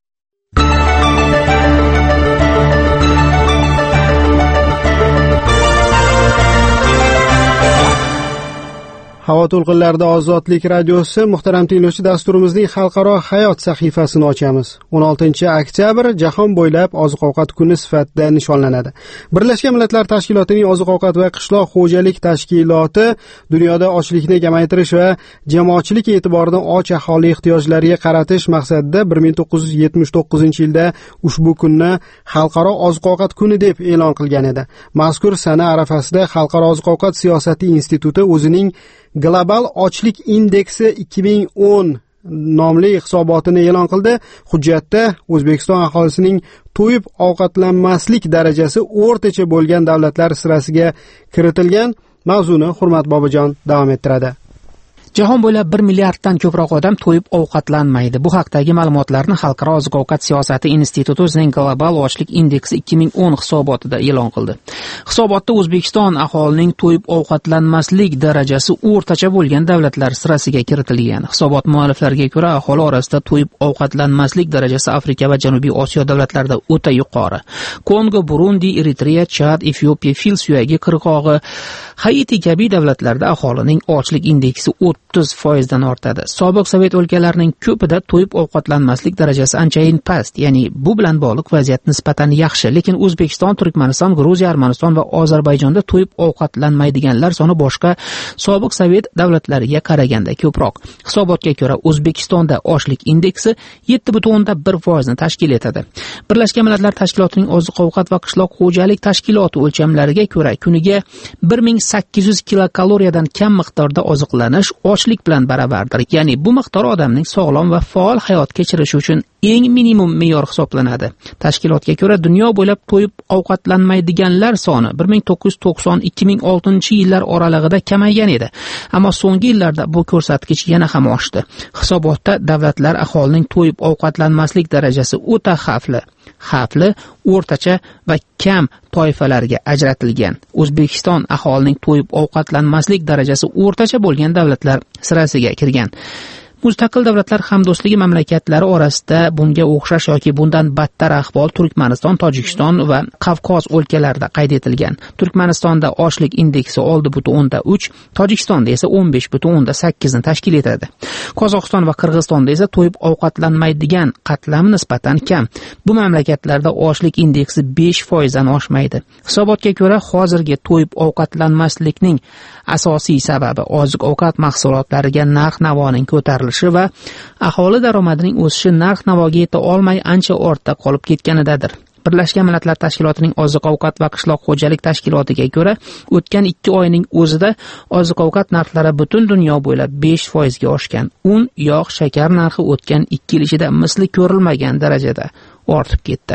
Havo to'lqinlarida Ozodlik radiosi. Muhtaram tinglovchi, dasturimizning xalqaro hayot sahifasini ochamiz. o'n oltinchi oktyabr jahon bo'ylab oziq-ovqat kuni sifatida nishonlanadi. Birlashgan Millatlar Tashkilotining Oziq-ovqat va qishloq xo'jalik tashkiloti dunyoda ochlikni kamaytirish va jamoatchilik e'tiborini och aholi ehtiyojlariga qaratish maqsadida bir ming to'qqiz yuz yetmish to'qqizinchi yilda ushbu kunni xalqaro oziq-ovqat kuni deb e'lon qilgan edi. Mazkur sana arafasida Xalqaro oziq-ovqat siyosati instituti o'zining Global ochlik indeksi ikki ming o'n nomli hisobotini e'lon qildi. Hujjatda O'zbekiston aholisining to'yib ovqatlanmaslik darajasi o'rtacha bo'lgan davlatlar sirasiga kiritilgan. Mavzuni Hurmat Bobojon davom ettiradi. Jahon bo'ylab bir milliarddan ko'proq odam to'yib ovqatlanmaydi. Bu haqdagi ma'lumotlarni Xalqaro oziq-ovqat siyosati instituti o'zining Global ochlik indeksi ikki ming o'n hisobotida e'lon qildi. Hisobotda O'zbekiston aholining to'yib ovqatlanmaslik darajasi o'rtacha bo'lgan davlatlar sirasiga kiritilgan. Hisobot mualliflariga ko'ra, aholi orasida to'yib ovqatlanmaslik darajasi Afrika va Janubiy Osiyo davlatlarida o'ta yuqori. Kongo, Burundi, Eritreya, Chad, Efiopiya, Fil suyagi qirg'og'i, Haiti kabi davlatlarda aholining ochlik indeksi o'ttiz foizdan ortadi. Sobiq Sovet o'lkalarining ko'pida to'yib ovqatlanmaslik darajasi anchayin past, ya'ni bu bilan bog'liq vaziyat nisbatan yaxshi, lekin O'zbekiston, Turkmaniston, Gruziya, Armaniston va Ozarbayjonda to'yib ovqatlanmaydiganlar soni boshqa sobiq Sovet davlatlariga qaraganda ko'proq. Hisobotga ko'ra, O'zbekistonda ochlik indeksi yetti butun o'ndan bir foizni tashkil etadi. Birlashgan Millatlar Tashkilotining Oziq-ovqat va qishloq xo'jalik tashkiloti o'lchamlariga ko'ra, kuniga bir ming sakkiz yuz kilokaloriyadan kam miqdorda oziqlanish ochlik bilan baravardir. Ya'ni bu miqdor odamning sog'lom va faol hayot kechirishi uchun eng minimum me'yor hisoblanadi. Tashkilotga ko'ra, dunyo bo'ylab to'yib ovqatlanmaydiganlar soni bir ming to'qqiz yuz to'qson - ikki ming oltinchi yillar oralig'ida kamaygan edi. Ammo so'nggi yillarda bu ko'rsatkich yana ham oshdi. Hisobotda davlatlar aholining to'yib ovqatlanmaslik darajasi o'ta xavfli, xavfli, o'rtacha va kam toifalarga ajratilgan. O'zbekiston aholining to'yib ovqatlanmaslik darajasi o'rtacha bo'lgan davlatlar sirasiga kirgan. Mustaqil davlatlar hamdo'stligi mamlakatlari orasida bunga o'xshash yoki bundan battar ahvol Turkmaniston, Tojikiston va Qafqoz o'lkalarida qayd etilgan. Turkmanistonda ochlik indeksi olti butun o'ndan uch, Tojikistonda esa o'n besh butun o'ndan sakkiz ni tashkil etadi. Qozog'iston va Qirg'izistonda esa to'yib ovqatlanmaydigan qatlam nisbatan kam. Bu mamlakatlarda ochlik indeksi besh foizdan oshmaydi. Hisobotga ko'ra, hozirgi to'yib ovqatlanmaslikning asosiy sababi oziq-ovqat mahsulotlariga narx-navoning ko'tarilishi va aholi daromadining o'sishi narx-navoga yeta olmay ancha ortda qolib ketganidadir. Birlashgan Millatlar Tashkilotining Oziq-ovqat va qishloq xo'jalik tashkilotiga ko'ra, o'tgan ikki oyning o'zida oziq-ovqat narxlari butun dunyo bo'ylab besh foizga oshgan. Un, yog', shakar narxi o'tgan ikki yil ichida misli ko'rilmagan darajada ortib ketdi.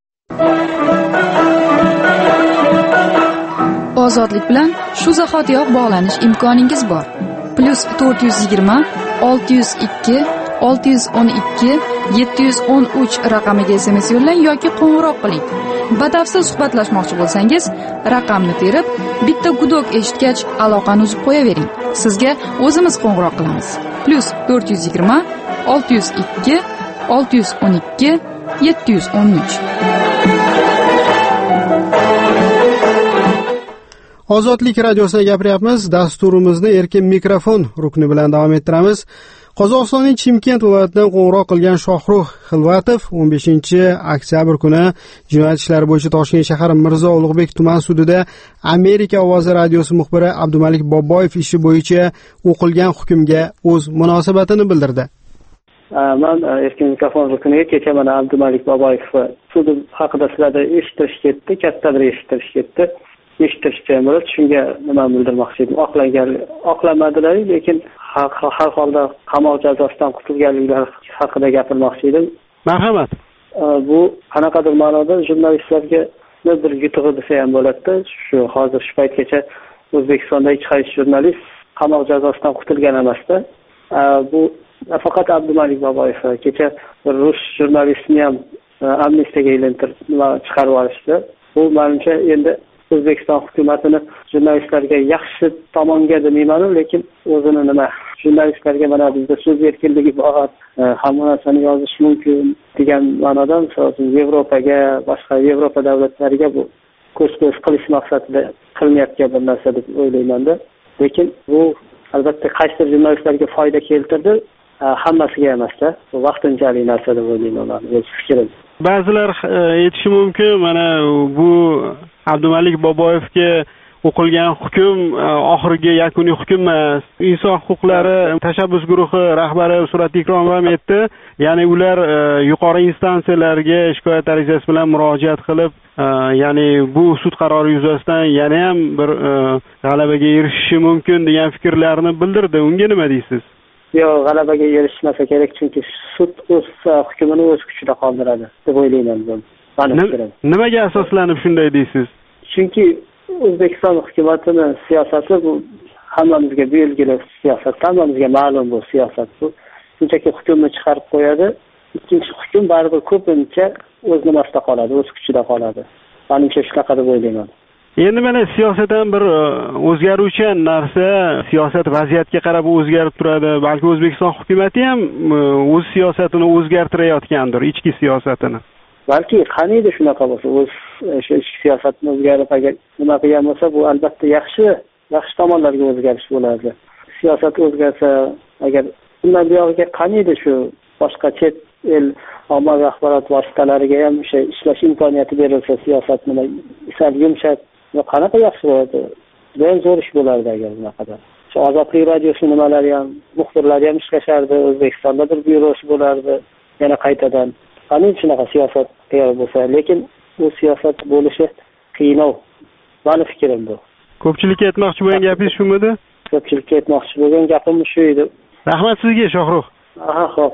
Ozodlik bilan shu zahotiyoq bog'lanish imkoningiz bor. Plus to'rt yuz yigirma olti yuz ikki olti yuz o'n ikki yetti yuz o'n uch raqamiga S M S yo'llang yoki qo'ng'iroq qiling. Batafsil suhbatlashmoqchi bo'lsangiz, raqamni terib, bitta gudok eshitgach aloqani uzib qo'yavering. Sizga o'zimiz qo'ng'iroq qilamiz. Plus to'rt yuz yigirma olti yuz ikki olti yuz o'n ikki yetti yuz o'n uch. Ozodlik radiosida gapiryapmiz. Dasturimizni erkin mikrofon rukni bilan davom ettiramiz. Qozog'istonning Chimkent viloyatidan qo'ng'iroq qilgan Shohruh Xilvatov o'n beshinchi oktyabr kuni jinoyat ishlari bo'yicha Toshkent shahar Mirzo Ulug'bek tuman sudida Amerika ovozi radiosi muxbiri Abdumalik Boboyev ishi bo'yicha o'qilgan hukmga o'z munosabatini bildirdi. Men erkin mikrofon rukniga kecha mana Abdumalik Boboyev sud haqida sizlarda eshitish ketdi, katta bir eshitish ketdi. Eshitishcha bo'lib, shunga nima bildirmoqchi edim. Oqlangan, oqlanmadilar, lekin har holda qamoq jazosidan qutulganliklari haqida gapirmoqchi edim. Marhamat. Bu qanaqadir ma'noda jurnalistlarga bir yutug'i desa ham bo'ladi. Shu hozir shu paytgacha O'zbekistonda hech qaysi jurnalist qamoq jazosidan qutulgan emasda. Bu faqat Abdumalik Boboyev kecha rus jurnalistni ham amnistiyaga ilintirib chiqarib olishdi. Bu menimcha endi O'zbekiston hukumatini jurnalistlarga yaxshi tomonga demayman, lekin o'zini nima jurnalistlarga mana bizda so'z erkinligi bor, hamma narsani yozish mumkin degan ma'noda, masalan, Yevropaga, boshqa Yevropa davlatlariga bu ko'z-ko'z qilish maqsadida qilinayotgan bir narsa deb o'ylayman-da. Lekin bu albatta qaysidir jurnalistlarga foyda keltirdi, hammasiga emasda, bu vaqtinchalik narsa deb o'ylayman, o'z fikrim. Ba'zilar aytishi mumkin, mana bu Abdumalik Boboyevga o'qilgan hukm oxirgi yakuniy hukm emas. Inson huquqlari tashabbus guruhi rahbari Surat Ikrom ham aytdi, ya'ni ular yuqori instansiyalarga shikoyat arizasi bilan murojaat qilib, ya'ni bu sud qarori yuzasidan yana ham bir g'alabaga erishishi mumkin degan fikrlarni bildirdi. Unga nima deysiz? Yo'q, g'alabaga erishmasa kerak, chunki sud o'z hukmini o'z kuchida qoldiradi deb o'ylayman men. Nimaga asoslanib shunday deysiz? Chunki O'zbekiston hukumatini siyosati bu hammamizga belgili siyosat, hammamizga ma'lum bu siyosat. Bu shunchaki hukmni chiqarib qo'yadi, ikkinchi hukm baribir ko'pincha o'z nimasida qoladi, o'z kuchida qoladi. Menimcha shunaqa deb o'ylayman. Endi mana siyosatdan bir o'zgaruvchan narsa, siyosat vaziyatga qarab o'zgarib turadi. Balki O'zbekiston hukumatı ham o'z siyosatini o'zgartirayotgandir, ichki siyosatini. Balki qaniydi shunaqa bo'lsa, o'z ichki siyosatini o'zgarib agar nima qilgan bo'lsa, bu albatta yaxshi, yaxshi tomonlarga o'zgarish bo'ladi. Siyosat o'zgarsa, agar bundan buyog'iga qaniydi shu boshqa chet el ommaviy axborot vositalariga ham o'sha ishlash imkoniyati berilsa, siyosatni sal yumshat, qanaqa yaxshi bo'ladi. Juda zo'r ish bo'lardi agar bunaqada. Shu Ozodlik radiosi nimalari ham, muxbirlari ham ishlashardi, O'zbekistonda bir byurosi bo'lardi, yana qaytadan. Qanday shunaqa siyosat tayyor bo'lsa, lekin bu siyosat bo'lishi qiynov. Meni fikrim bu. Ko'pchilikka aytmoqchi bo'lgan gapingiz shumidi? Ko'pchilikka aytmoqchi bo'lgan gapim shu edi. Rahmat sizga, Shohruh. Aha, xo'p.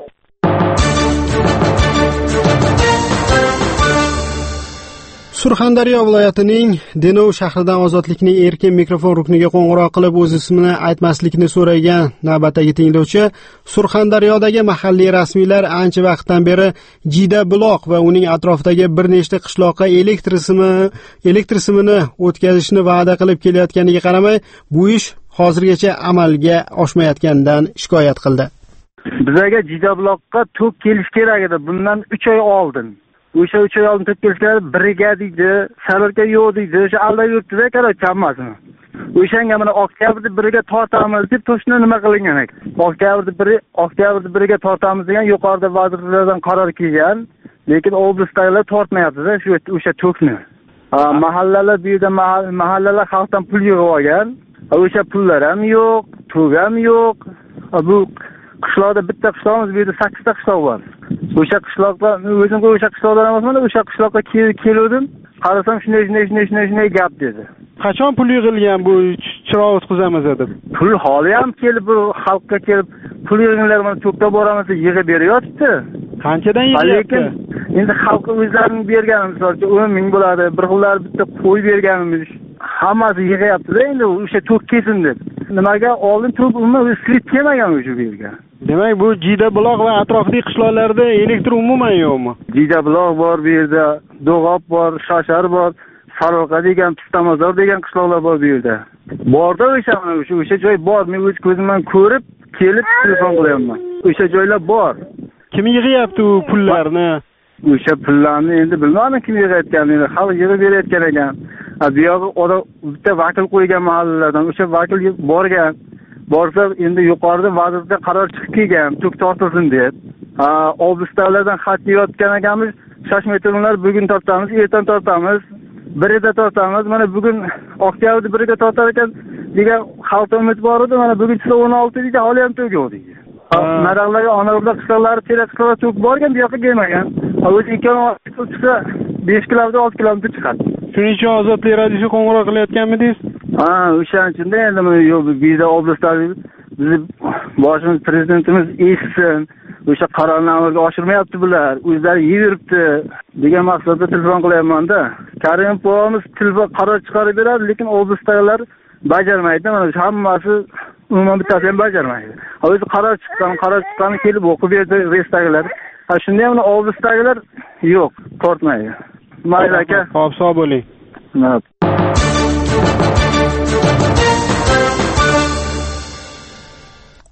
Surxondaryo viloyatining Denov shahridan Ozodlikning erkin mikrofon rukniga qo'ng'iroq qilib o'z ismini aytmaslikni so'ragan navbatdagi tinglovchi Surxondaryodagi mahalliy rasmiylar ancha vaqtdan beri Jida buloq va uning atrofidagi bir nechta qishloqqa elektr simi elektr simini o'tkazishni va'da qilib kelayotganiga qaramay, bu ish hozirgacha amalga oshmayotganidan shikoyat qildi. Bizga Jida buloqqa tok kelish kerak edi bundan uch oy oldin. O'sha uch oy oldin tepkilishlar biriga deydi, salarga yo'q deydi, o'sha alda yurtida qaraycha hammasini. O'shanga mana oktyabrda biriga tortamiz deb to'shni nima qilingan ekan. Oktyabrda biri, oktyabrda biriga tortamiz degan yuqorida vazirlardan qaror kelgan, lekin oblastdagilar tortmayapti-da shu o'sha tokni. Mahallalar bu yerda mahallalar xalqdan pul yig'ib olgan, o'sha pullar ham yo'q, tok ham yo'q. Bu qishloqda bitta qishloqimiz, bu yerda sakkizta qishloq bor. O'sha qishloqda o'zim o'sha qishloqdan emasman, o'sha qishloqqa keldim, qarasam shunday shunday shunday shunday shunday gap dedi. Qachon pul yig'ilgan bu chiroq o'tkazamiz deb? Pul holi ham kelib bu xalqqa kelib pul yig'inglar, mana to'kda boramiz yig'ib beryapti. Qanchadan yig'yapti? Endi xalq o'zlarining bergani, masalan, o'n ming bo'ladi, bir xillar bitta qo'y berganimiz, hammasi yig'yapti-da endi o'sha tok kelsin deb. Nimaga oldin tok umuman svet kelmagan o'sha yerga. Demak, bu Jida buloq va atrofdagi qishloqlarda elektr umuman yo'qmi? Jida buloq bor, bu yerda Do'g'ob bor, Shashar bor, Saroqa degan, Pistamazor degan qishloqlar bor bu yerda. Borda o'sha o'sha o'sha joy bor. Men o'z ko'zimdan ko'rib, kelib telefon qilyapman. O'sha joylar bor. Kim yig'yapti u pullarni? O'sha pullarni endi bilmadim kim yig'ayotganini. Xalq yig'ib berayotgan ekan. Bu yog'i odam bitta vakil qo'ygan mahallalardan, o'sha vakil borgan. Borsa endi yuqorida vazirda qaror chiqib kelgan, tok tortilsin deb. Ha, oblastlardan xat yeyotgan ekanmiz. Shashmetirlar bugun tortamiz, ertadan tortamiz, birida tortamiz. Mana bugun oktyabrda biriga tortar ekan degan xalqda umid bor edi. Mana bugun o'n olti deydi, hali ham tok yo'q deydi. Maraqlarga onalar qishloqlari, tera qishloqlar tok borgan, bu yoqqa kelmagan. O'zi ikki chiqsa besh kilometr, olti kilometr chiqadi. Shuning uchun Ozodlik radiosi qo'ng'iroq qilayotganmidingiz? Ha, o'shaning uchun endi yo'q, bizda oblastlar bizni boshimiz prezidentimiz eshitsin. O'sha qarorni amalga oshirmayapti bular, o'zlari yeyiribdi degan maqsadda telefon qilyapman-da. Karim bobomiz telefon qaror chiqarib beradi, lekin oblastdagilar bajarmaydi. Mana hammasi umuman bittasi ham bajarmaydi. O'zi qaror chiqqan, qaror chiqqanini kelib o'qib berdi restdagilar. Ha, shunda ham oblastdagilar yo'q, tortmaydi. Mayli aka. Xo'p, sog' bo'ling.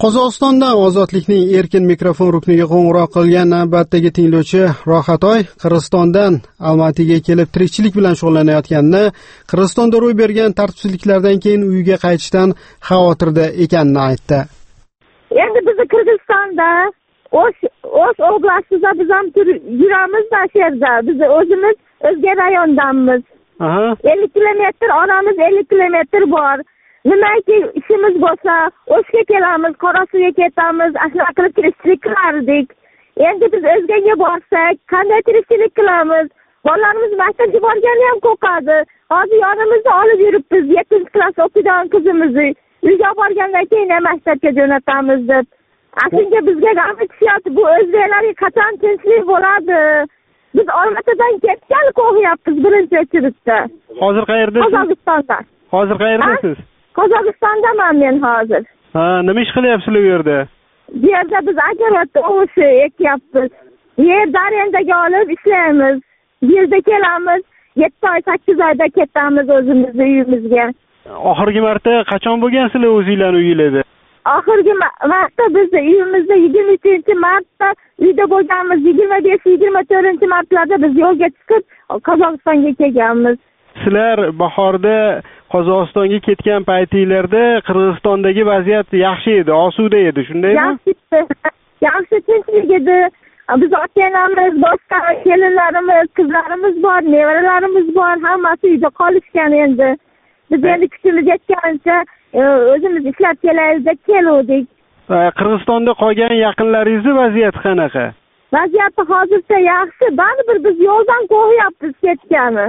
Qozog'istonda ozodlikning erkin mikrofon rukniga qo'ng'iroq qilgan navbatdagi tinglovchi Rohatoy Qirg'izistondan Almatiga kelib tirikchilik bilan shug'ullanayotganini, Qirg'izistonda ro'y bergan tartibsizliklardan keyin uyiga qaytishdan xavotirda ekanini aytdi. Endi bizni Qirg'izistonda O'sh O'sh oblastida biz ham yuramiz da yerda. Biz o'zimiz o'zga rayondanmiz. ellik kilometr, onamiz ellik kilometr bor. Nimaki ishimiz bo'lsa, O'shga kelamiz, Qorasuga ketamiz, ashunaqa qilib tirikchilik qilardik. Endi biz o'zgaga borsak, qanday tirikchilik qilamiz? Bolalarimiz maktabga borgani ham qo'rqadi. Hozir yonimizda olib yuribmiz yettinchi klass o'qiydigan qizimizni. Uyga borgandan keyin maktabga jo'natamiz deb. Aslida bizga g'ami tushyapti, bu o'zbeklarga qachon tinchlik bo'ladi? Biz Olmaotadan ketgan qo'rqyapmiz birinchi o'chiribdi. Hozir qayerdasiz? Qozog'istonda. Hozir qayerdasiz? Qozog'istondaman men hozir. Ha, nima ish qilyapsizlar bu yerda? Bu yerda biz agarot o'shi ekyapmiz. Yer darendaga olib ishlaymiz. Yerda kelamiz, yetti oy, sakkiz oyda ketamiz o'zimizning uyimizga. Oxirgi marta qachon bo'lgansizlar o'zingizlarning uyingizda? Oxirgi marta biz uyimizda yigirma uchinchi martda uyda bo'lganmiz. yigirma besh yigirma to'rtinchi martlarda biz yo'lga chiqib Qozog'istonga kelganmiz. Sizlar bahorda Qozog'istonga ketgan paytinglarda Qirg'izistondagi vaziyat yaxshi edi, osuda edi, shundaymi? Yaxshi, yaxshi tinchlik edi. Biz ota-onamiz, boshqa kelinlarimiz, qizlarimiz bor, nevaralarimiz bor, hammasi uyda qolishgan endi. Biz endi kuchimiz yetgancha o'zimiz ishlab kelaylik deb keldik. Qirg'izistonda qolgan yaqinlaringizni vaziyati qanaqa? Vaziyati hozircha yaxshi, baribir biz yo'ldan qo'yapmiz ketgani.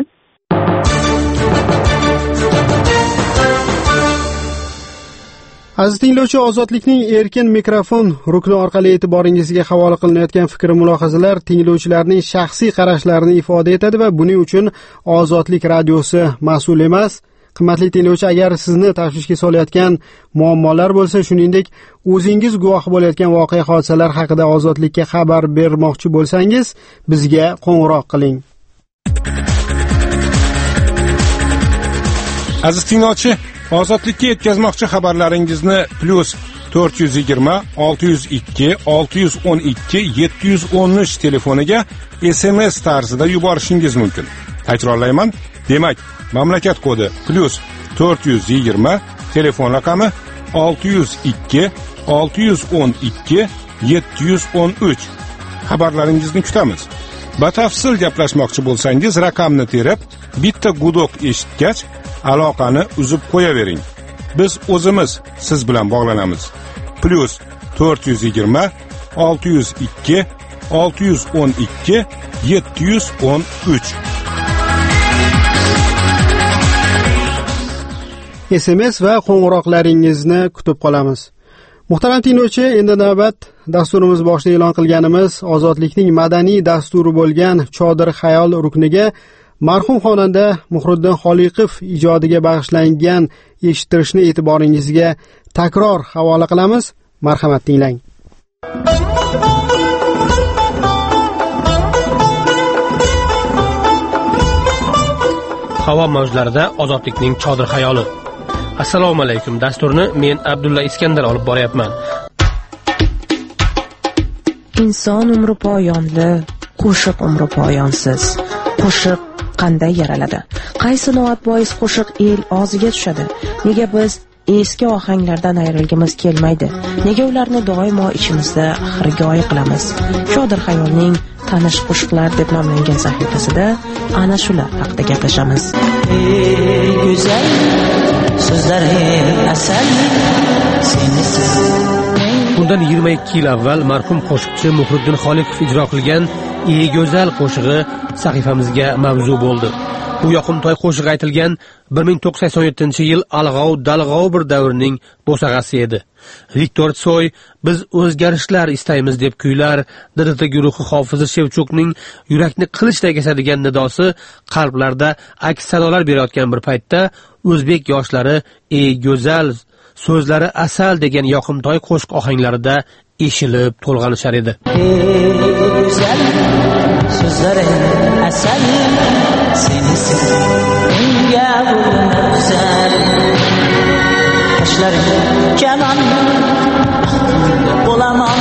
Aziz tinglovchi, ozodlikning erkin mikrofon rukni orqali e'tiboringizga havola qilinayotgan fikr mulohazalar tinglovchilarning shaxsiy qarashlarini ifoda etadi va buning uchun Ozodlik radiosi mas'ul emas. Qimmatli tinglovchi, agar sizni tashvishga solayotgan muammolar bo'lsa, shuningdek o'zingiz guvoh bo'layotgan voqea hodisalar haqida Ozodlikka xabar bermoqchi bo'lsangiz, bizga qo'ng'iroq qiling. Aziz tinglovchi, Ozodlikka yetkazmoqchi xabarlaringizni plus to'rt yuz yigirma olti yuz ikki olti yuz o'n ikki yetti yuz o'n uch telefoniga S M S tarzida yuborishingiz mumkin. Takrorlayman, demak, mamlakat kodi plus to'rt yuz yigirma, telefon raqami olti yuz ikki olti yuz o'n ikki yetti yuz o'n uch. Xabarlaringizni kutamiz. Batafsil gaplashmoqchi bo'lsangiz, raqamni terib, bitta gudok eshitgach, aloqani uzib qo'yavering. Biz o'zimiz siz bilan bog'lanamiz. Plus to'rt yuz yigirma olti yuz ikki olti yuz o'n ikki yetti yuz o'n uch. S M S va qo'ng'iroqlaringizni kutib qolamiz. Muhtaram tinglovchi, endi navbat dasturimiz boshida e'lon qilganimiz Ozodlikning madaniy dasturi bo'lgan Chodir xayol rukniga marhum xonanda Muhriddin Xoliqov ijodiga bag'ishlangan eshittirishni e'tiboringizga takror havola qilamiz. Marhamat tinglang. Havo mavjlarida Ozodlikning Chodir xayoli. Assalomu alaykum. Dasturni men Abdulla Iskandar olib boryapman. Inson umri poyonli, qo'shiq umri poyonsiz. Qo'shiq qanday yaraladi? Qaysi noat bois qo'shiq el og'ziga tushadi? Nega biz eski ohanglardan ayrilgimiz kelmaydi? Nega ularni doimo ichimizda xirgoyi qilamiz? Chodir xayolning tanish qo'shiqlar deb nomlangan sahifasida ana shular haqida gaplashamiz. Ey go'zal so'zlar asal senisiz. Bundan yigirma ikki yil avval marhum qo'shiqchi Muhriddin Xoliqov ijro qilgan "Ey go'zal" qo'shig'i sahifamizga mavzu bo'ldi. Bu yoqimtoy qo'shiq aytilgan bir ming to'qqiz yuz sakson yettinchi yil alg'ov-dalg'ov bir davrning bo'sag'asi edi. Viktor Tsoy "Biz o'zgarishlar istaymiz" deb kuylar, D D T guruhi hofizi Shevchukning yurakni qilichday kesadigan nidosi qalblarda aks sadolar berayotgan bir paytda o'zbek yoshlari "Ey go'zal" so'zlari asal degan yoqimtoy qo'shiq ohanglarida eshilib to'lg'anishar edi. Ey go'zal so'zlari asal senisiz menga bo'lar. Qoshlaring kaman bo'laman.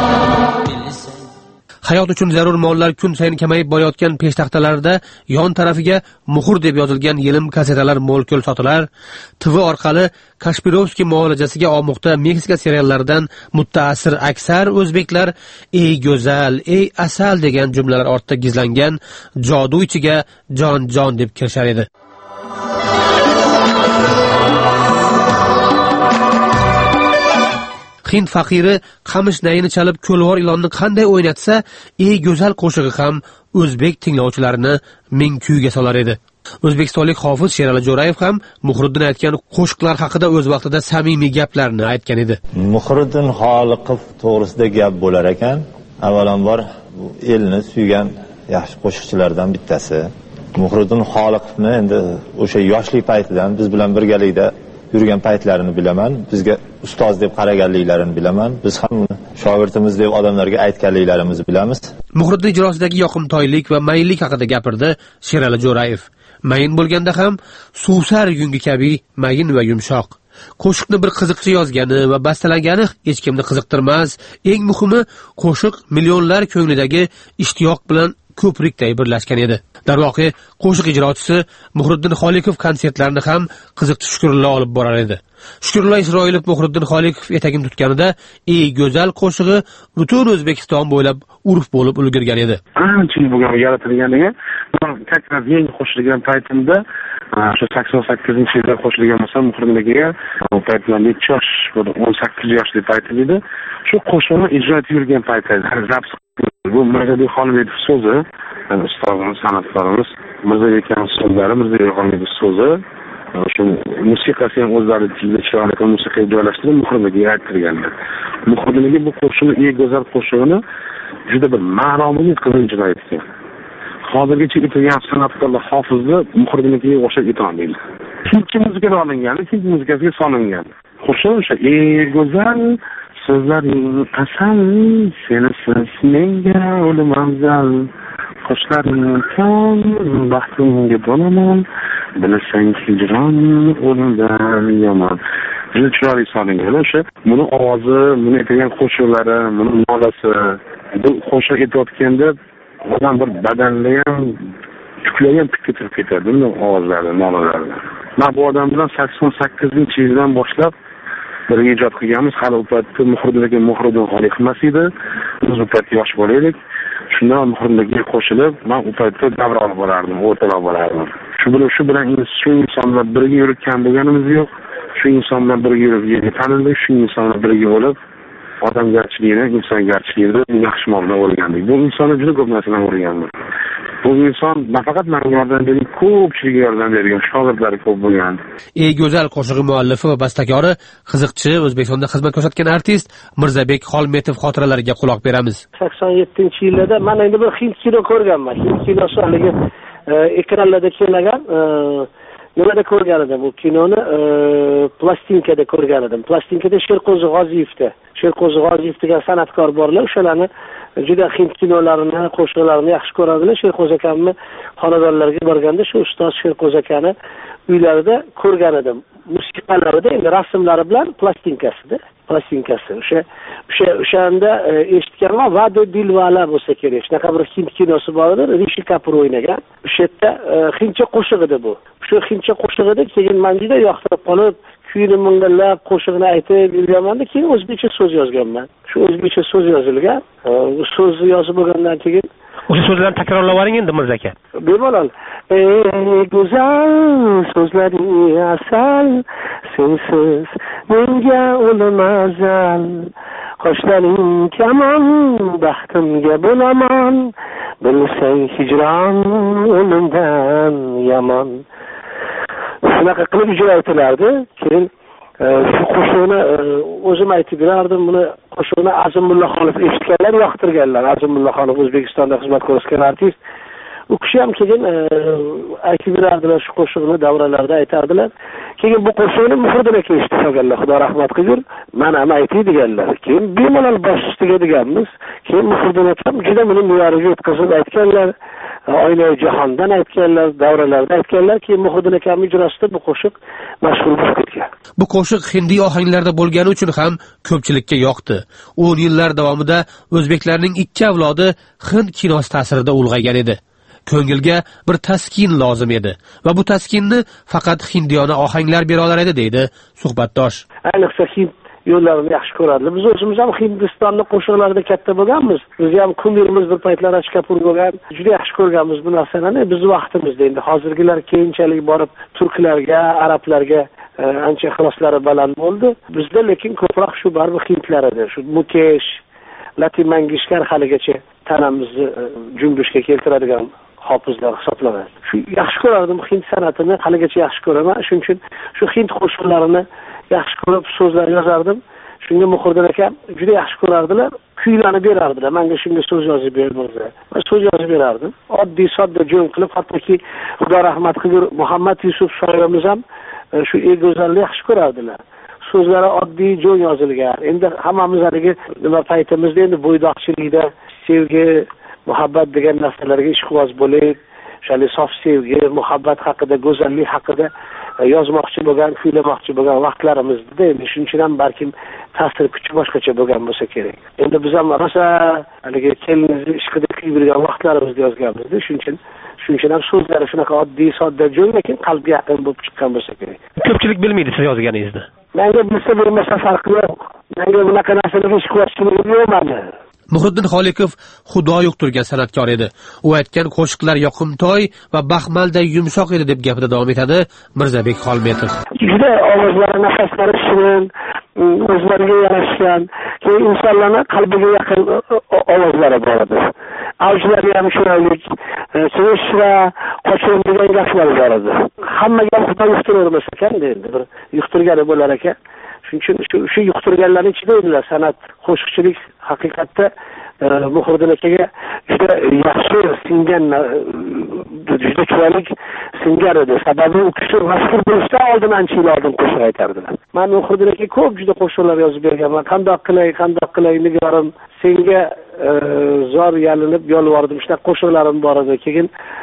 Hayot uchun zarur mollar kun sayin kamayib borayotgan peshtaxtalarda yon tarafiga muhr deb yozilgan yelim kasetalar mo'l-ko'l sotilar. T V orqali Kashpirovskiy muolajasiga olmoqda Meksika seriallaridan mutaassir aksar o'zbeklar ey go'zal, ey asal degan jumlalar ortida gizlangan jodu ichiga jon-jon deb kirishar edi. Hind faqiri qamish nayini chalib ko'lvor ilonni qanday o'ynatsa, ey go'zal qo'shig'i ham o'zbek tinglovchilarini ming kuyga solar edi. O'zbekistonlik hofiz Sherali Jo'rayev ham Muhriddin aytgan qo'shiqlar haqida o'z vaqtida samimiy gaplarni aytgan edi. Muhriddin Xoliqov to'g'risida gap bo'lar ekan. Avvalambor bu elni suygan yaxshi qo'shiqchilardan bittasi. Muhriddin Xoliqovni endi o'sha yoshlik paytidan biz bilan birgalikda yurgan paytlarini bilaman. Bizga ustoz deb qaraganliklarini bilaman. Biz ham shogirdimiz deb odamlarga aytganliklarimizni bilamiz. Muhriddin ijrosidagi yoqimtoylik va mayillik haqida gapirdi Sherali Jo'rayev. Mayin bo'lganda ham suvsar yungi kabi mayin va yumshoq. Qo'shiqni bir qiziqchi yozgani va bastalagani hech kimni qiziqtirmas. Eng muhimi, qo'shiq millionlar ko'nglidagi ishtiyoq bilan ko'prikday birlashgan edi. Darvoqe, qo'shiq ijrochisi Muhriddin Xoliqov konsertlarini ham qiziqchi Shukrullo olib borar edi. Shukrullo Isroilov Muhriddin Xoliqov etagini tutganida ey go'zal qo'shig'i butun O'zbekiston bo'ylab urf bo'lib ulgurgan edi. Ancha bo'lgan yaratilganiga, men takror yangi qo'shilgan paytimda shu sakson sakkizinchi yilda qo'shilgan bo'lsam Muhriddinga, u paytda necha yosh, o'n sakkiz yoshli paytim edi. Shu qo'shiqni ijro etib yurgan paytda bu Mirzabek Xolmedov so'zi, ustozimiz, san'atkorimiz Mirzabek akamning so'zlari, Mirzabek Xolmedov so'zi, shu musiqasi ham o'zlari tilida chiroyli musiqa joylashtirib Muhriddinga ayttirganlar. Muhriddinga bu qo'shiqni eng go'zal qo'shig'ini juda bir ma'nomli qilib ijro etgan. Hozirgacha aytilgan san'atkorlar hofizlar Muhriddinga o'xshab aytolmaydi. Hindcha muzikaga olingan, hind muzikasiga solingan. Qo'shiq o'sha ey go'zal so'zlaring asal, senisiz menga o'lim afzal. Qoshlaring kam, baxtimga bo'laman, bilasang hijron o'limdan yomon. Juda chiroyli solingan o'sha. Buni ovozi, buni aytgan qo'shiqlari, buni nolasi, bu qo'shiq aytayotganda odam bir badanli ham tuklagan tikka turib ketadi, bunday ovozlarni, nolalarni. Men bu odam bilan sakson sakkizinchi yildan boshlab bir ijod qilganmiz. Hali u paytda Muhriddinga Muhriddin Xoliqov emas edi. Biz u paytda yosh bola edik. Shundan Muhriddinga qo'shilib, men u paytda davra olib borardim, o'rtalab borardim. Shu bilan shu bilan shu insonlar birga yurgan bo'lganimiz yo'q. Shu inson bilan birga yurib tanildik, shu inson bilan birga bo'lib odamgarchilikni, insongarchilikni yaxshi muomala o'rgandik. Bu insonni juda ko'p narsadan o'rgandim. Bu inson nafaqat menga yordam bergan, ko'pchilikga yordam bergan, shogirdlari ko'p bo'lgan. Ey go'zal qo'shig'i muallifi va bastakori, qiziqchi, O'zbekistonda xizmat ko'rsatgan artist Mirzabek Xolmetov xotiralariga quloq beramiz. sakson yettinchi yilda men endi bir hind kino ko'rganman. Hind kinosi haligi ekranlarda kelmagan, nimada ko'rgan edim bu kinoni? Plastinkada ko'rgan edim. Plastinkada Sherqo'zi G'oziyevda. Sherqo'zi G'oziyev degan san'atkor borlar, o'shalarni juda hind kinolarini, qo'shiqlarini yaxshi ko'radilar. Sherqo'zi akamni xonadonlarga borganda shu ustoz Sherqo'zi akani uylarida ko'rgan edim. Musiqalarida, endi rasmlari bilan plastinkasida, plastinkasi. O'sha o'sha o'shanda eshitganman, Vado Dilvala bo'lsa kerak. Shunaqa bir hind kinosi bor edi, Rishi Kapoor o'ynagan. O'sha yerda hindcha qo'shiq edi bu. Shu hindcha qo'shig'ida keyin men juda yoqtirib qolib, kuyni ming'illab, qo'shiqni aytib yurganman-da, keyin o'zbekcha so'z yozganman. Shu o'zbekcha so'z yozilgan. Bu so'zni yozib bo'lgandan keyin o'sha so'zlarni takrorlab yuboring endi Mirza aka. Bemalol. Ey go'zal so'zlaring asal, sensiz menga o'lim azal. Qoshlaring kamon, baxtimga bo'laman, bilsang hijron o'limdan yomon. Shunaqa qilib ijro etilardi. Keyin shu qo'shiqni o'zim aytib berardim. Buni qo'shiqni Azimullo Xonov eshitganlar, yoqtirganlar. Azimullo Xonov O'zbekistonda xizmat ko'rsatgan artist. U kishi ham keyin aytib berardilar, shu qo'shiqni davralarda aytardilar. Keyin bu qo'shiqni Muhriddin aka eshitib qolganlar, Xudo rahmat qilsin. Mana ham aytay deganlar. Keyin bemalol bosh ustiga deganmiz. Keyin Muhriddin akam juda meni miyariga o'tkazib aytganlar. Oylay Jahondan aytganlar, davralarda aytganlar ki Muhriddin akam ijrosida bu qo'shiq mashhur bo'lib ketgan. Bu qo'shiq hindiy ohanglarda bo'lgani uchun ham ko'pchilikka yoqdi. o'n yillar davomida o'zbeklarning ikki avlodi hind kinosi ta'sirida ulg'aygan edi. Ko'ngilga bir taskin lozim edi va bu taskinni faqat hindiyona ohanglar bera olar edi deydi suhbatdosh. Ayniqsa hind yo'llarini yaxshi ko'radilar. Biz o'zimiz ham Hindistonning qo'shiqlarida katta bo'lganmiz. Biz ham kumirimiz bir paytlar Achkapur bo'lgan. Juda yaxshi ko'rganmiz bu narsalarni. Biz vaqtimizda endi hozirgilar keyinchalik borib turklarga, arablarga ancha ixloslari baland bo'ldi. Bizda lekin ko'proq shu baribir hindlar edi. Shu Mukesh, Lata Mangeshkar haligacha tanamizni junbushga keltiradigan hofizlar hisoblanadi. Shu yaxshi ko'rardim hind san'atini, haligacha yaxshi ko'raman. Shuning uchun shu hind qo'shiqlarini yaxshi ko'rib so'zlar yozardim. Shunga Muhriddin akam juda yaxshi ko'rardilar, kuylarni berardilar. Menga shunga so'z yozib berdilar. Men so'z yozib berardim. Oddiy sodda jo'n qilib, hattoki Xudo rahmat qilgur Muhammad Yusuf shoirimiz ham shu go'zallikni yaxshi ko'rardilar. So'zlari oddiy jo'n yozilgan. Endi hammamiz haligi nima paytimizda endi bo'ydoqchilikda sevgi, muhabbat degan narsalarga ishqiboz bo'lib, shali sof sevgi, muhabbat haqida, go'zallik haqida yozmoqchi bo'lgan, kuylamoqchi bo'lgan vaqtlarimizda endi shuning uchun ham balkim ta'sir kuchi boshqacha bo'lgan bo'lsa kerak. Endi biz ham rosa haligi kelinizni ishqida kuyib yurgan vaqtlarimizda yozganmizda, shuning uchun shuning uchun ham so'zlari shunaqa oddiy, sodda, jo'n, lekin qalbga yaqin bo'lib chiqqan bo'lsa kerak. Ko'pchilik bilmaydi siz yozganingizni. Menga bilsa bo'lmasa farqi yo'q. Menga bunaqa narsalarga ishqibozchiligim yo'q meni. Muhriddin Xoliqov xudo yuqtirgan san'atkor edi. U aytgan qo'shiqlar yoqimtoy va baxmalday yumshoq edi deb gapida davom etadi Mirzabek Xolmetov. Juda ovozlari, nafaslari shirin, o'zlariga yarashgan, keyin insonlarning qalbiga yaqin ovozlari bor edi. Avjlari ham chiroyli, sevishra, qo'shiq degan gaplar bor edi. Hammaga ham xudo yuqtiravermas ekan endi bir yuqtirgani bo'lar ekan. Shuning uchun shu shu yuqtirganlarning ichida edilar. San'at, qo'shiqchilik haqiqatda Muhriddin akaga juda yaxshi singan, juda chiroyli singan edi. Sababi u kishi mashhur bo'lishdan oldin ancha yil oldin qo'shiq aytardilar. Men Muhriddin akaga ko'p juda qo'shiqlar yozib berganman. Qandoq qilay, qandoq qilay nigorim, senga zor yalinib yolvordim. Shunaqa qo'shiqlarim bor edi. Keyin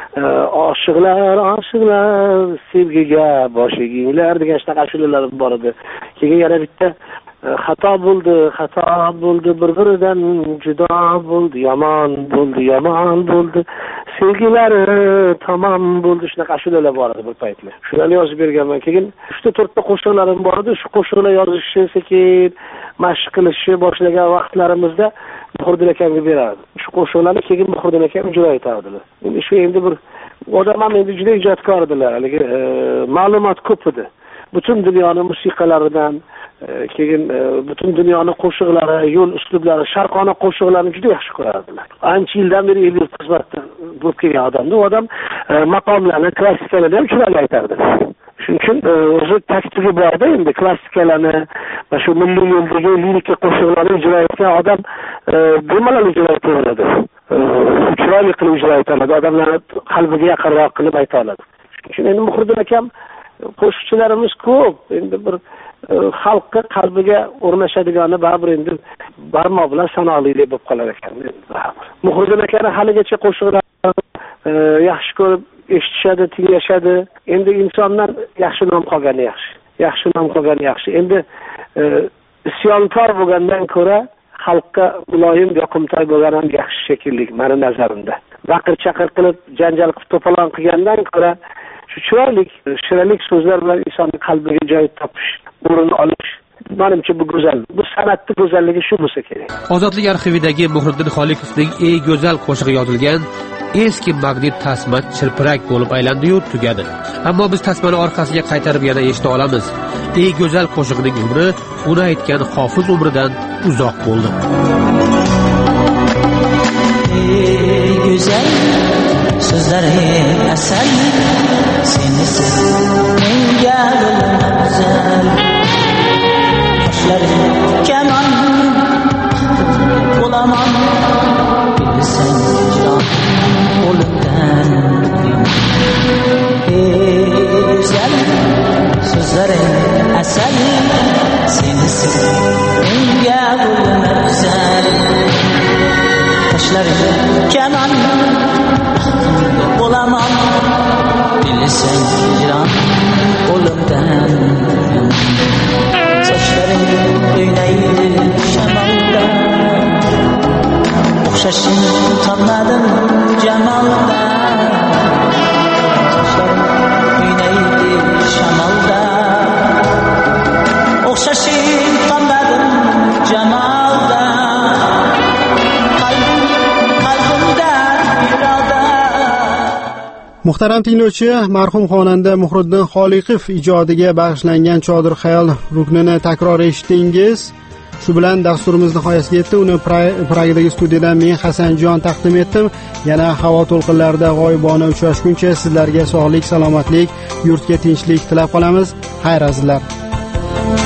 oshiqlar, oshiqlar, sevgiga boshiginglar degan shunaqa ashulalarim bor edi. Keyin yana bitta xato bo'ldi, xato bo'ldi, bir-biridan judo bo'ldi, yomon bo'ldi, yomon bo'ldi, sevgilari tamom bo'ldi, shunaqa ashulalar bor edi bir paytlar. Shularni yozib berganman. Keyin uchta to'rtta qo'shiqlarim bor edi. Shu qo'shiqlar yozishni sekin mashq qilishni boshlagan vaqtlarimizda Muhriddin akamga berardim. Shu qo'shiqlarni keyin Muhriddin akam ijro etardilar. Endi shu endi bir odam ham endi juda ijodkor edilar. Haligi ma'lumot ko'p edi. Butun dunyoni musiqalaridan keyin butun dunyoni qo'shiqlari, yo'l uslublari, sharqona qo'shiqlarni juda yaxshi ko'rardilar. Ancha yildan beri el yurt xizmatda bo'lib kelgan odamda u odam maqomlarni, klassikalarni ham chiroyli aytardi. Shuning uchun o'zi taktiga borda endi klassikalarni va shu milliy yo'ldagi lirika qo'shiqlarni ijro etgan odam bemalol ijro etaveradi. Chiroyli qilib ijro etadi, odamlarni qalbiga yaqinroq qilib ayta oladi. Shuning uchun endi Muhriddin akam qo'shiqchilarimiz ko'p. Endi bir xalqqa qalbiga o'rnashadigani baribir endi barmoq bilan sanoqli bo'lib qolar ekan. Muhriddin akani haligacha qo'shiqlarini yaxshi ko'rib eshitishadi, tinglashadi. Endi insonlar yaxshi nom qolgani yaxshi. Yaxshi nom qolgani yaxshi. Endi isyonkor bo'lgandan ko'ra xalqqa muloyim, yoqimtoy bo'lgan ham yaxshi shekilli meni nazarimda. Baqir-chaqir qilib, janjal qilib to'polon qilgandan ko'ra shu chiroyli, shirinlik so'zlar bilan insonning qalbiga joy topish, o'rin olish menimcha bu go'zal. Bu san'atning go'zalligi shu bo'lsa kerak. Ozodlik arxividagi Muhriddin Xoliqovning eng go'zal qo'shig'i yozilgan eski magnit tasma chirpirak bo'lib aylandi-yu tugadi. Ammo biz tasmani orqasiga qaytarib yana eshita olamiz. Eng go'zal qo'shig'ining umri uni aytgan hofiz umridan uzoq bo'ldi. Ey go'zal so'zlari asal, seni menga go'zal. Qoshlaring kamon bo'laman, bilsan jon qo'limdan. Ey go'zal so'zlari asal, seni menga go'zal. Qoshlaring kamon o'xshashim topmadim jamolda o'ynaydi shamolda o'xshashim topmadim jamolda qalbim qalbimda iroda. Muhtaram tinglovchi, marhum xonanda Muhriddin Xoliqov ijodiga bag'ishlangan Chodir xayol ruknini takror eshitdingiz. Shu bilan dasturimiz nihoyasiga yetdi. Uni Pragadagi studiyadan men Hasanjon taqdim etdim. Yana havo to'lqinlarida g'oyibona uchrashguncha sizlarga sog'lik, salomatlik, yurtga tinchlik tilab qolamiz. Xayr azizlar.